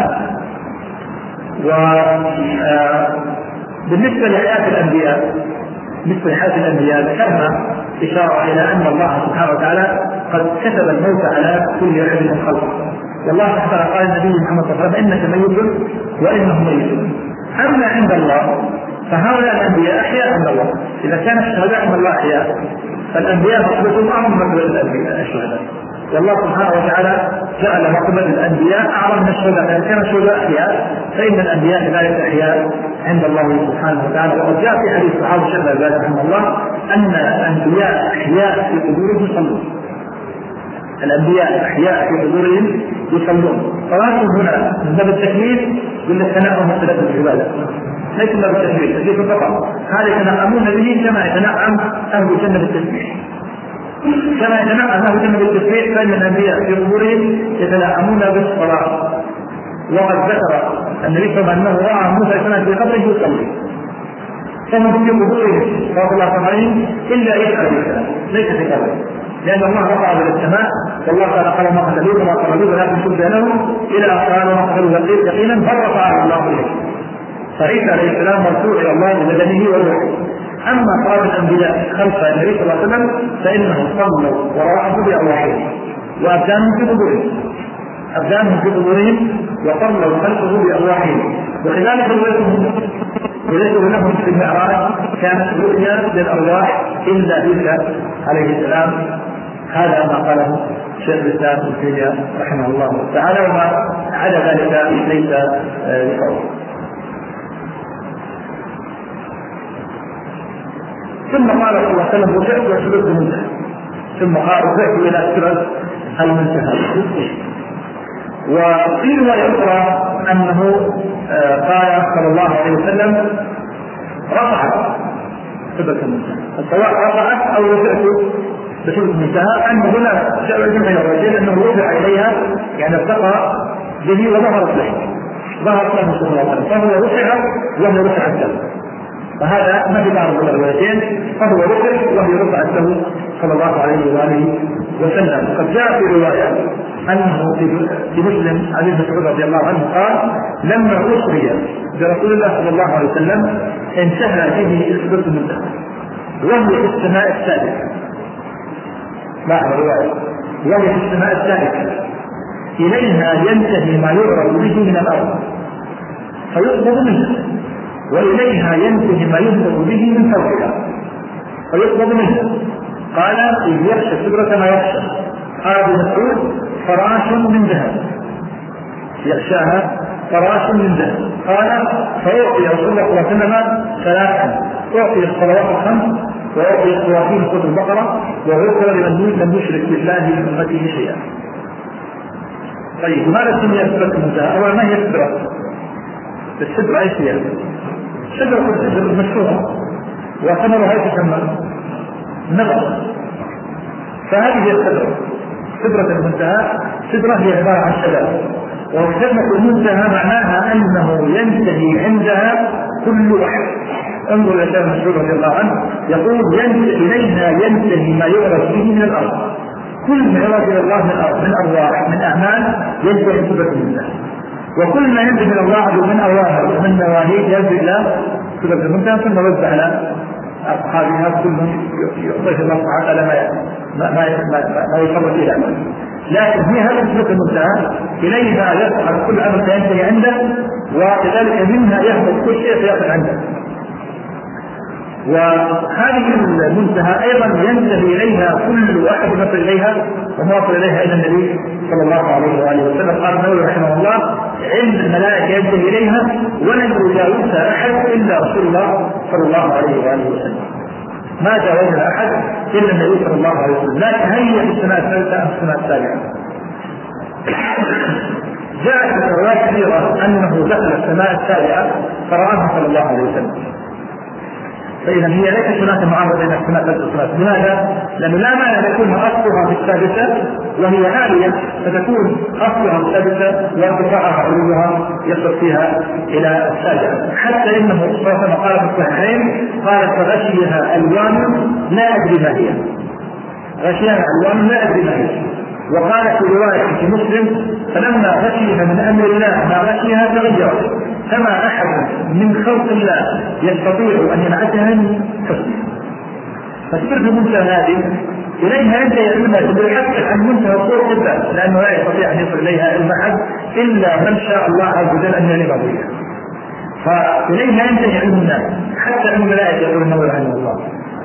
وبالنسبة لحياة الأنبياء ذكرنا إشارة إلى أن الله سبحانه وتعالى قد كتب الموت على كل أحد من خلقه، والله سبحانه قال النبي محمد صلى الله عليه وسلم إنك ميت وإنهم ميتون. أما عند الله فهؤلاء الأنبياء أحياء عند الله، إذا كان الشهداء عند الله أحياء فالأنبياء مقبلتهم أعظم مقبلة الشهداء، والله سبحانه وتعالى جعل مقبلة الأنبياء أعظم من الشهداء، إذا كان الشهداء أحياء فإن الأنبياء كذلك أحياء عند الله سبحانه وتعالى. وقد جاء في حديث صحابة الشيخ الألباني رحمه الله أن الأنبياء أحياء في قبورهم يصلون، الأنبياء أحياء في قبورهم يصلون. صلاتهم هنا من باب التكليف ولا التنعم وصلة العبادة؟ ليس من باب التكليف، تكليف فقط، هذا يتنعمون به كما يتنعم أهل الجنة بالتسبيح، كما يتنعم أهل الجنة بالتسبيح، فإن الأنبياء في قبورهم يتنعمون بالصلاة. وقد ذكر النبي صلى الله عليه وسلم أنه رأى موسى كان في قبره يصلي، فهم في قبورهم صلى الله عليه وسلم إلا عيسى عليه السلام ليس في قبره، لأن الله رفع إلى السماء، والله تعالى قال ما قتلوه وما قتلوه ولكن شبه لهم إلى قال وما قتلوه يقينا بل رفعه الله إليه. فعيسى عليه السلام مرفوع إلى الله ببدنه وروحه. أما صلاة الأنبياء خلف النبي صلى الله عليه وسلم فإنهم صلوا وراءه بأرواحهم وأبدانهم في قبورهم وصلوا خلفه بأرواحهم. وكذلك رؤيته لهم في المعراج كانت رؤيا للأرواح إلا عيسى عليه السلام. هذا ما قاله شيخ الإسلام ابن تيمية رحمه الله تعالى، وما عدا ذلك ليس بقول. ثم قال صلى الله عليه وسلم رجعت وسلكت منتهى، ثم قال رجعت إلى سدرة المنتهى. وفي رواية أخرى أنه قال صلى الله عليه وسلم رفعت سدرة المنتهى، سواء رفعت أو رفعت بسدرة المنتهى، أن هنا جاء جمع الرجل أنه رفع إليها يعني ارتقى به وظهرت له صلى الله عليه وسلم، فهو رفع وهي رفعت له، فهذا ما في تعرض الروايتين، فهو رفع وهي رفعت له صلى الله عليه وآله وسلم. قد جاء في رواية أنه في مسلم عن ابن مسعود رضي الله عنه قال لما أسري برسول الله صلى الله عليه وسلم انتهى به سدرة المنتهى وهي في السماء السادسة، معنى الرواية وهي في السماء السادسة إليها ينتهي ما يعرف به من الأرض فيقبض منها، وإليها ينتهي ما يهبط به من فوقها فيقبض منها. قال إذ يخشى السدرة ما يخشى، قال ابن مسعود فراش من ذهب يخشاها فراش من ذهب. قال فأعطي رسول الله صلى الله عليه وسلم ثلاثا، أعطي الصلوات الخمس وأعطي الصوافين صوت البقرة وغفر لمن لم يشرك بالله من أمته شيئا. طيب ماذا سمي سدرة المنتهى؟ أولا ما هي السدرة؟ السدرة أي شيء؟ شجرة السدر المشهورة وثمرها يتسمى نبض، فهذه هي السدرة. سدرة المنتهى سدرة هي عبارة عن شجرة، وكلمة المنتهى معناها أنه ينتهي عندها كل واحد. انظر إلى شيخ مسعود رضي الله عنه يقول إليها ينتهي ما يعرف به من الأرض، كل ما يعرف إلى الله من الأرض من أرواح من أعمال ينتهي سدرة المنتهى. وكل ما ينزل من الله من أوامر ومن نواهيه ينزل إلى سدرة المنتهى ثم وزع على أصحابها كلهم يعطيه الله تعالى ما يفرق إلى أمره. لكن هي هذه سدرة المنتهى إليها يصعد كل أمر سينتهي عنده، وكذلك منها يهبط كل شيء سيأخذ عنده. وهذه المنتهى أيضا ينتهي إليها كل واحد يصل إليها وما وصل إليها إلا النبي صلى الله عليه وآله وسلم. قال النووي رحمه الله: علم الملائكة ينتهي إليها ولن يجاوزها أحد إلا رسول الله صلى الله عليه وآله وسلم، ما جاوزها أحد إلا النبي صلى الله عليه وسلم. لكن هي في السماء الثالثة أم السماء السابعة؟ جاءت روايات كثيرة أنه دخل السماء السابعة فرآها صلى الله عليه وسلم. فإذا هي ليست هناك معارضة بين السماء والسماء. لماذا؟ لأنه لا مانع أن يكون أصلها في السادسة وهي عالية، فتكون أصلها في السادسة وارتفاعها علوها يصل فيها إلى السابعة. حتى إنه صلى الله عليه وسلم قال في الصحيحين: قال: فغشيها ألوان لا أدري ما هي. غشيها ألوان لا أدري ما هي. وقال في رواية في مسلم: فلما غشيها من أمر الله ما غشيها تغيرت، كما أحد من خلق الله يستطيع أن ينعتها من حسنه. فسر المنتهى هذه إليها أنت يعلمها بالحق عن منتهى الطرق جدا، لأنه لا يستطيع أن يصل إليها علم أحد إلا من شاء الله عز وجل أن يلم بها. فإليها أنت علم الناس، حتى علم الملائكة يقول النووي رحمه الله.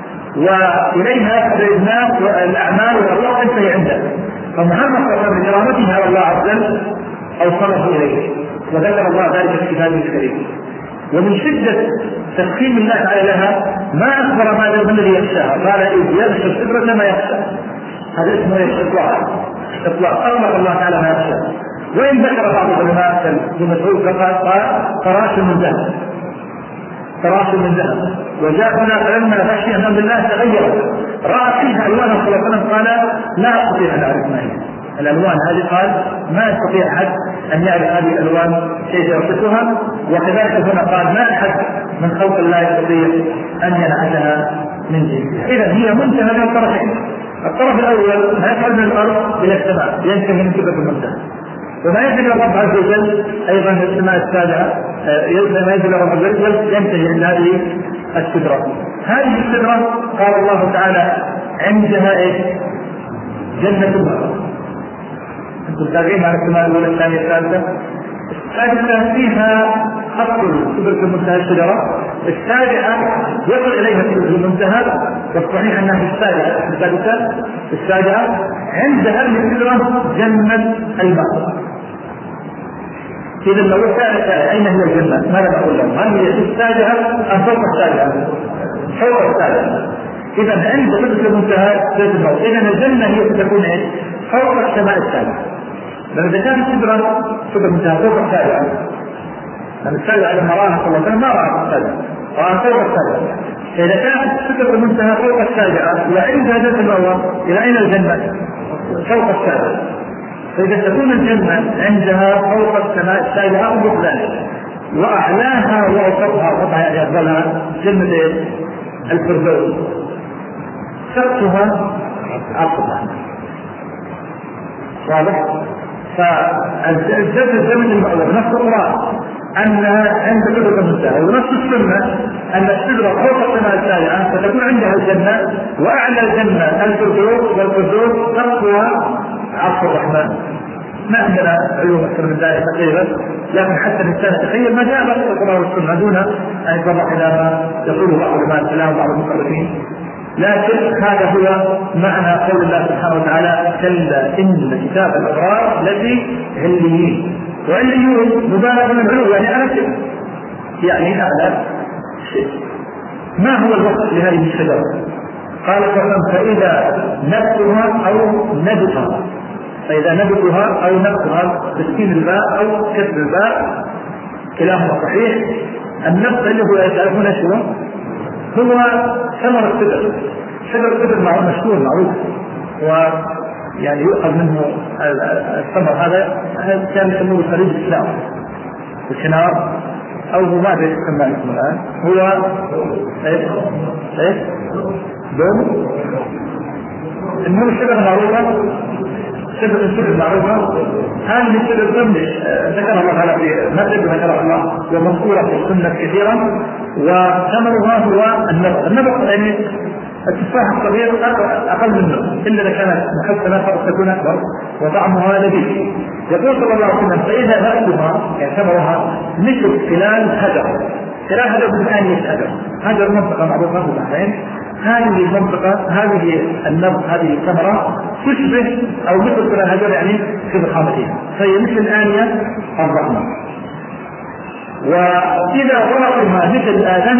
وإليها الناس والأعمال والأرواح تنتهي عنده. فمحمد صلى الله عليه وسلم بكرامته على الله عز وجل أوصله إليه، وذكر الله ذلك في كتابه الكريم. ومن شدة تسخيم الله تعالى لها ما أخبر ما الذي يخشاها، قال: إذ يغشى السدرة ما يخشى. هذا اسمه إطلاق أطلق الله تعالى ما يخشى. وإن ذكر بعض العلماء ابن مسعود قال: فراش من ذهب، فراش من ذهب. وجاء هنا: فلما غشي أمام الله تغيرت، رأى فيها ألوان صلى الله عليه وسلم، قال: لا أستطيع أن أعرف ما هي الألوان هذه. قال: ما يستطيع أحد أن يعرف هذه الألوان كيف يصفها. وكذلك هنا قال: ما أحد من خلق الله يستطيع أن ينعتها من جنسها. إذا هي منتهى من الطرفين. الطرف الأول ما يصعد من الأرض إلى السماء ينتهي من سدرة المنتهى، وما ينزل الرب عز وجل أيضا في السماء السابعة ما ينزل الرب عز وجل ينتهي عند هذه السدرة. هذه السدرة قال الله تعالى عندها جنة المأوى. انتم تابعين على السماء الأولى الثانية الثالثة. السادسة فيها أصل سدرة المنتهى الشجرة، السابعة يصل إليها سدرة المنتهى، والصحيح أنها السادسة عند هذه السدرة جنة المأوى. إذا لو السادسة أين هي الجنة؟ ماذا نقول لهم؟ هل هي السادسة أم فوق السادسة؟ فوق السادسة. إذا عند سدرة المنتهى جنة المأوى. إذا الجنة هي ستكون فوق السماء السابعة. لأن إذا كانت سدرة المنتهى فوق السابعة، لأن السابعة لما رآها صلى الله عليه وسلم ما رآها السابعة، رآها فوق السابعة. إذا كانت سدرة المنتهى فوق السابعة وعندها جنة المأوى، إلى أين الجنة؟ فوق السابعة. فإذا تكون الجنة عندها فوق السماء السابعة أو ذلك، وأعلاها وأوسطها طبعا يقبلها جنة الفردوس، سقفها عرش الرحمن. واضح؟ فالجنة الزمن المأوى نفس القرآن أنها عند سدرة المنتهى، ونفس السنة أن السدرة فوق السماء السابعة فتكون عندها الجنة، وأعلى الجنة الفردوس، والفردوس سقفها عرش الرحمن. ما عندنا علوم أكثر من ذلك تقريبا، لكن حتى الإنسان يتخيل ما جاء في القرآن والسنة دون أن يتطرق إلى ما يقوله بعض علماء الكلام وبعض المقربين. لكن هذا هو معنى قول الله سبحانه وتعالى: كلا إن كتاب الأبرار لفي عليين. وعليون مبالغة من العلو، يعني أعلى شيء، يعني أعلى شيء. ما هو الوصف لهذه الشجرة؟ قال: فإذا نبتها أو نبتها، فإذا نبتها أو نبتها بسكين الباء أو كسر الباء كلاهما صحيح. النبت اللي هو يتعرفون شو هو ثمر السدر. شجر السدر مشهور معروف، ويعني يؤخذ منه الثمر. هذا كان يسموه خليج الإسلام، الشنار أو هو ماذا يسمى اسمه الآن؟ هو دوم. المهم الشجرة معروفة السبب معروفة. هذه السبب تملش ذكر الله تعالى في مسجد ذكر الله ومذكورة في السنة كثيرا، وثمرها هو النبق يعني التفاح الصغير أقل منه إلا إذا كانت محسنة فقد تكون أكبر وطعمها لذيذ. يقول صلى الله عليه وسلم فإذا نبتها يعني ثمرها مثل خلال هدر من آنية هدر منطقة معروفة في البحرين. هذه المنطقة هذه الثمرة تشبه أو مثل خلال هدر يعني في ضخامتها، فهي مثل آنية الرحمة. وإذا ورقها مثل آذان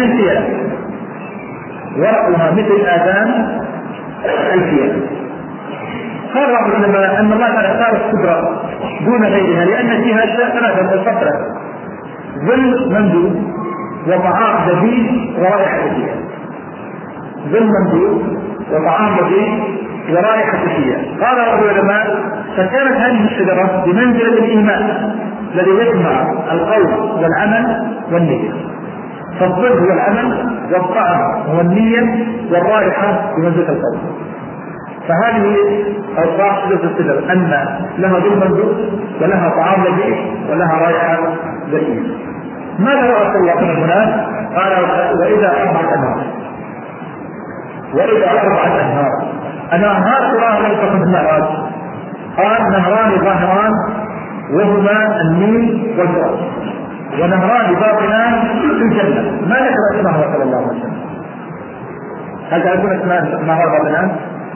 الفيل قال بعض العلماء أن الله تعالى اختار الكبرى دون غيرها لأن فيها ثلاثة الفترة: ظل ممدود وطعام لذيذ ورائحة فيها. ظل ممدود وطعام لذيذ ورائحة فيها. قال بعض العلماء فكانت هذه الشجرة بمنزلة الإيمان الذي يجمع القول والعمل والنية. فالظل هو العمل والطعم هو النية والرائحة بمنزلة القول. فهذه أوصاف شجرة السدر أن لها ظل ممدود ولها طعام لذيذ ولها رائحة ذكية. ماذا رأى صلى الله عليه وسلم هناك؟ قال وإذا أربعة أنهار تراها ليس في المعراج. قال نهران ظاهران وهما النيل والفرات، ونهران باطنان في الجنة. ما ذكر اسمها صلى الله عليه وسلم؟ هل تعرفون اسماء نهران باطنان؟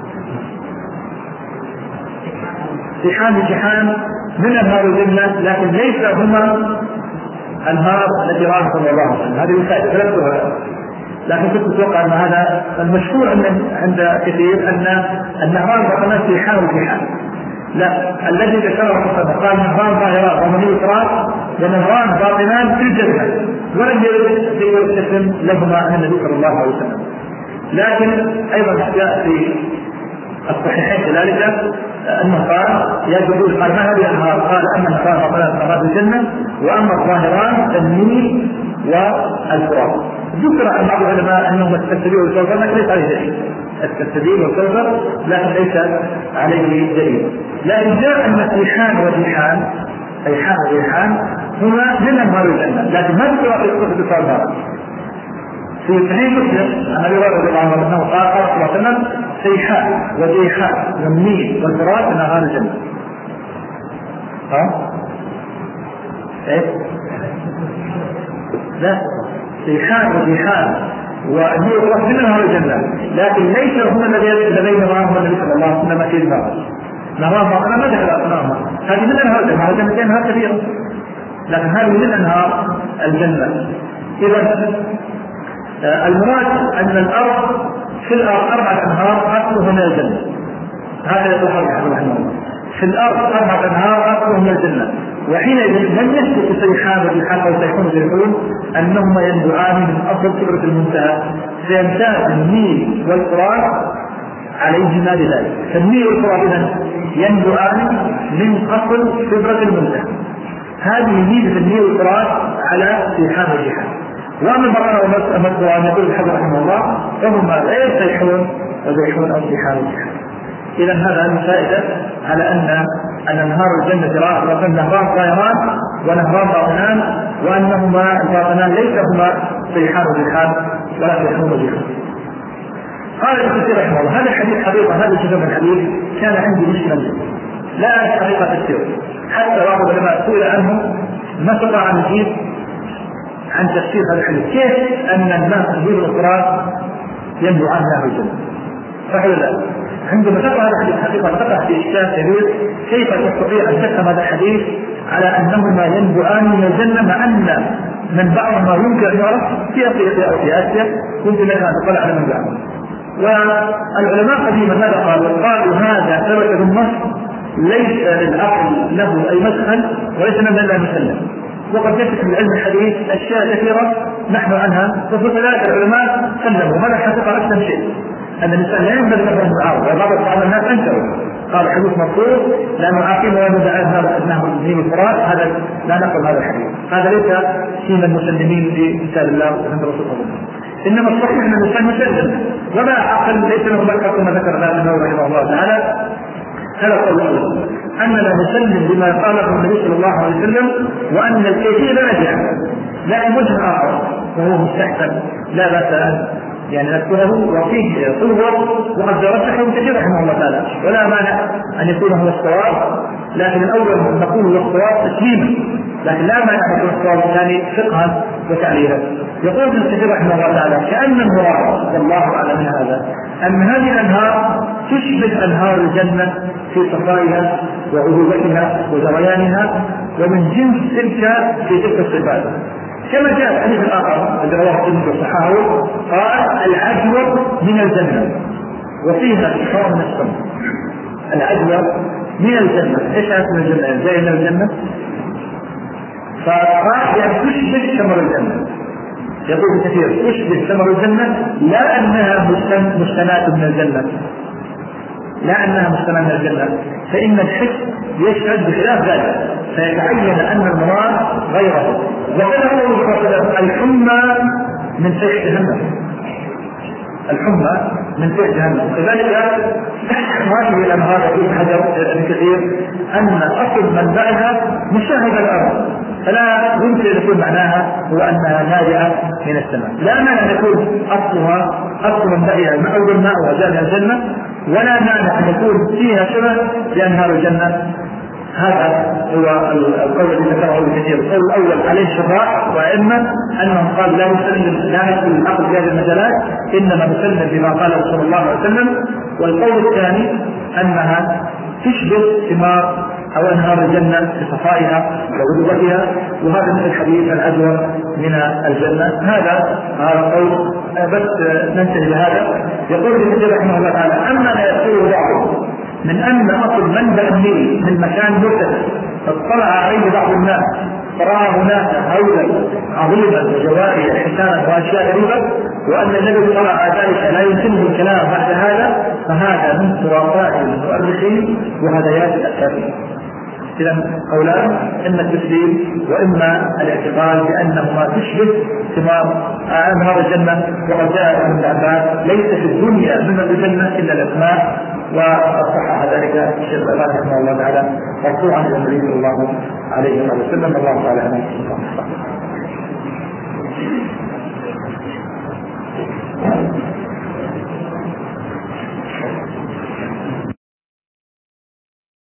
جحان من أنهار الجنة، لكن ليس هما أنهار التي رأى صلى الله عليه وسلم. هذه مسائل ثلاثة، لكن كنت أتوقع أن هذا المشهور عند كثير أن النهران باطنان في حال. لا، الذي ذكره قال نهران ظاهرات ومني إفراد ونهران باطنان في الجنة، ولم يرد اسم لهما عن النبي صلى الله عليه وسلم. لكن أيضا جاء في الصحيحين كذلك أنه قال يجوز قال ما هذه الأنهار؟ قال أما نهران باطنان في الجنة، وأما الظاهران النيل والفرات. ذكر عن بعض العلماء أنهم التسبيح والكوثر، لكن ليس عليه دليل. التسبيح والكوثر لكن ليس عليه دليل. لكن جاء أن ريحان وريحان هما من أنهار الجنة، لكن ما ذكر في قصة الكوثر. في صحيح مسلم عن أبي هريرة رضي الله عنه أنه قال صلى الله عليه وسلم ريحان والنيل والفرات من أنهار الجنة. لا، ريحان والنيل والفرات من أنهار الجنة، لكن ليس هما الذين رآهم النبي صلى الله عليه وسلم في النار. نهار أنا ما ذكر أسماءها، هذه من أنهار الجنة، أنهار كثيرة، لكن هذه من أنهار الجنة. إذا المراد أن الأرض في الأرض 4 أنهار أصلها من الجنة. هذا يقول رحمه الله في الأرض 4 أنهار أصلها من الجنة. وحينئذ لم يثبت سيحان والريحان وسيحون وسيحون أنهما ينبعان من أصل كبرة المنتهى، فيمتاز النيل والفرات عليهما بذلك. فالنيل والفرات ينبعان من أصل كبرة المنتهى. هذه ميزة النيل والفرات على سيحان والريحان. وأما البقرة والمذكورة يقول الحافظ رحمه الله فهما لا يستيحون ويستيحون أو سيحان. إذا هذا فائدة على أن أنهار الجنة نهران ظاهران ونهران باطنان، وأنهما الباطنان ليس هما سيحان وريحان ولا سيحون وريحان. قال ابن كثير رحمه الله هذا الحديث حقيقة، هذا الجزء من الحديث كان عندي مشكلة لا أعرف حقيقة التفسير، حتى بعض العلماء سئل عنه ما استطاع أن يجيب عن تفسير هذا الحديث. كيف أن الناس يجيب القرآن ينبع عنها في الجنة؟ صحيح لا؟ عندما تقرأ هذا الحديث حقيقة تقرأ في إشكال كبير، كيف تستطيع أن تفهم هذا الحديث على أنهما ينبعان من الجنة مع أن من بعضهما يمكن أن يعرف في أفريقيا أو في آسيا، يمكن لك أن تطلع على من بعضهم. والعلماء قديما ماذا قالوا هذا ثبت بالنص ليس للعقل له أي مدخل وليس لنا إلا مسلم. وقد يثبت من علم الحديث أشياء كثيرة نحن عنها، وفي العلماء سلموا هذا حقيقة أكثر شيء أن الإنسان لا ينبغي له المعارضة. وبعض الناس أنكروا قال الحديث مطلوب لا نعاقبه وندع هذا أنه من الفرات، هذا لا نقل هذا الحديث، هذا ليس سيما المسلمين بكتاب الله وعند رسول الله. إنما الصحيح أن الإنسان مسلم ولا عقل ليس له مكة كما ذكر الإمام رحمه الله تعالى. هذا قول الله. أننا نسلم بما قاله النبي صلى الله عليه وسلم، وأن الكيفية لا نجعل، لكن وجه آخر وهو مستحسن لا بأس يعني نذكره وفيه قوة، وقد رجحه ابن كثير رحمه الله تعالى، ولا مانع أن يكون هو الصواب، لكن الأول نقول هو الصواب تسليما، لكن لا مانع أن يكون الصواب الثاني فقها وتعليلا. يقول ابن كثير رحمه الله تعالى: كأن المراد والله أعلم من هذا أن هذه الأنهار تشبه أنهار الجنة في صفائها وعذوبتها وجريانها، ومن جنس تلك في تلك الصفات، كما جاء الحديث الآخر الذي رواه ابن الصحاوي قال: العجوة من الجنة وفيها إشراء من السماء. العجوة من الجنة، إيش عرفت من الجنة؟ زي من الجنة، فقال يعني تشبه ثمر الجنة. يقول كثير تشبه ثمر الجنة، لا أنها مستناة من الجنة، لا أنها مستناة من الجنة، فإن الحس يشهد بخلاف ذلك، فيتعين أن المراد غيره. وكذا هو الحمى من فيح جهنم، الحمى من فيح جهنم. كذلك هذه الأنهار في حجر كثير أن أصل منبعها مشاهد الأرض، فلا يمكن أن يكون معناها هو أنها نابعة من السماء، لا معنى أن يكون أصلها أصل منبعها أول الماء وجاء الجنة، ولا معنى أن يكون فيها شبه لأنهار الجنة. هذا هو القول الذي ذكره ابن كثير. القول الأول عليه شراح وأئمة أنهم قال لا نسلم العقل في هذه المجالات، إنما نسلم بما قاله صلى الله عليه وسلم. والقول الثاني أنها تشبه ثمار أو أنهار الجنة بصفائها وغدوتها، وهذا مثل حديث العجوة من الجنة. هذا قول، بس ننتهي بهذا. يقول ابن كثير رحمه الله تعالى: أما لا يقول بعض من أن أصل منبع النيل من مكان مرتفع فاطلع عليه بعض الناس فرأى هناك هولا عظيما وجواري حسانا وأشياء غريبة، وأن الذي طلع ذلك لا يمكنه الكلام بعد هذا، فهذا من خرافات المؤرخين وهدايات الأكاذيب. إذا قولان: إما التسليم وإما الاعتقاد بأنهما تشبه ثمار أنهار الجنة. وقد جاء ابن عباس: ليس في الدنيا من الجنة إلا الأسماء، وصحح ذلك الشيخ الألباني رحمه الله تعالى مرفوعا إلى النبي صلى الله عليه وسلم. الله تعالى عنه.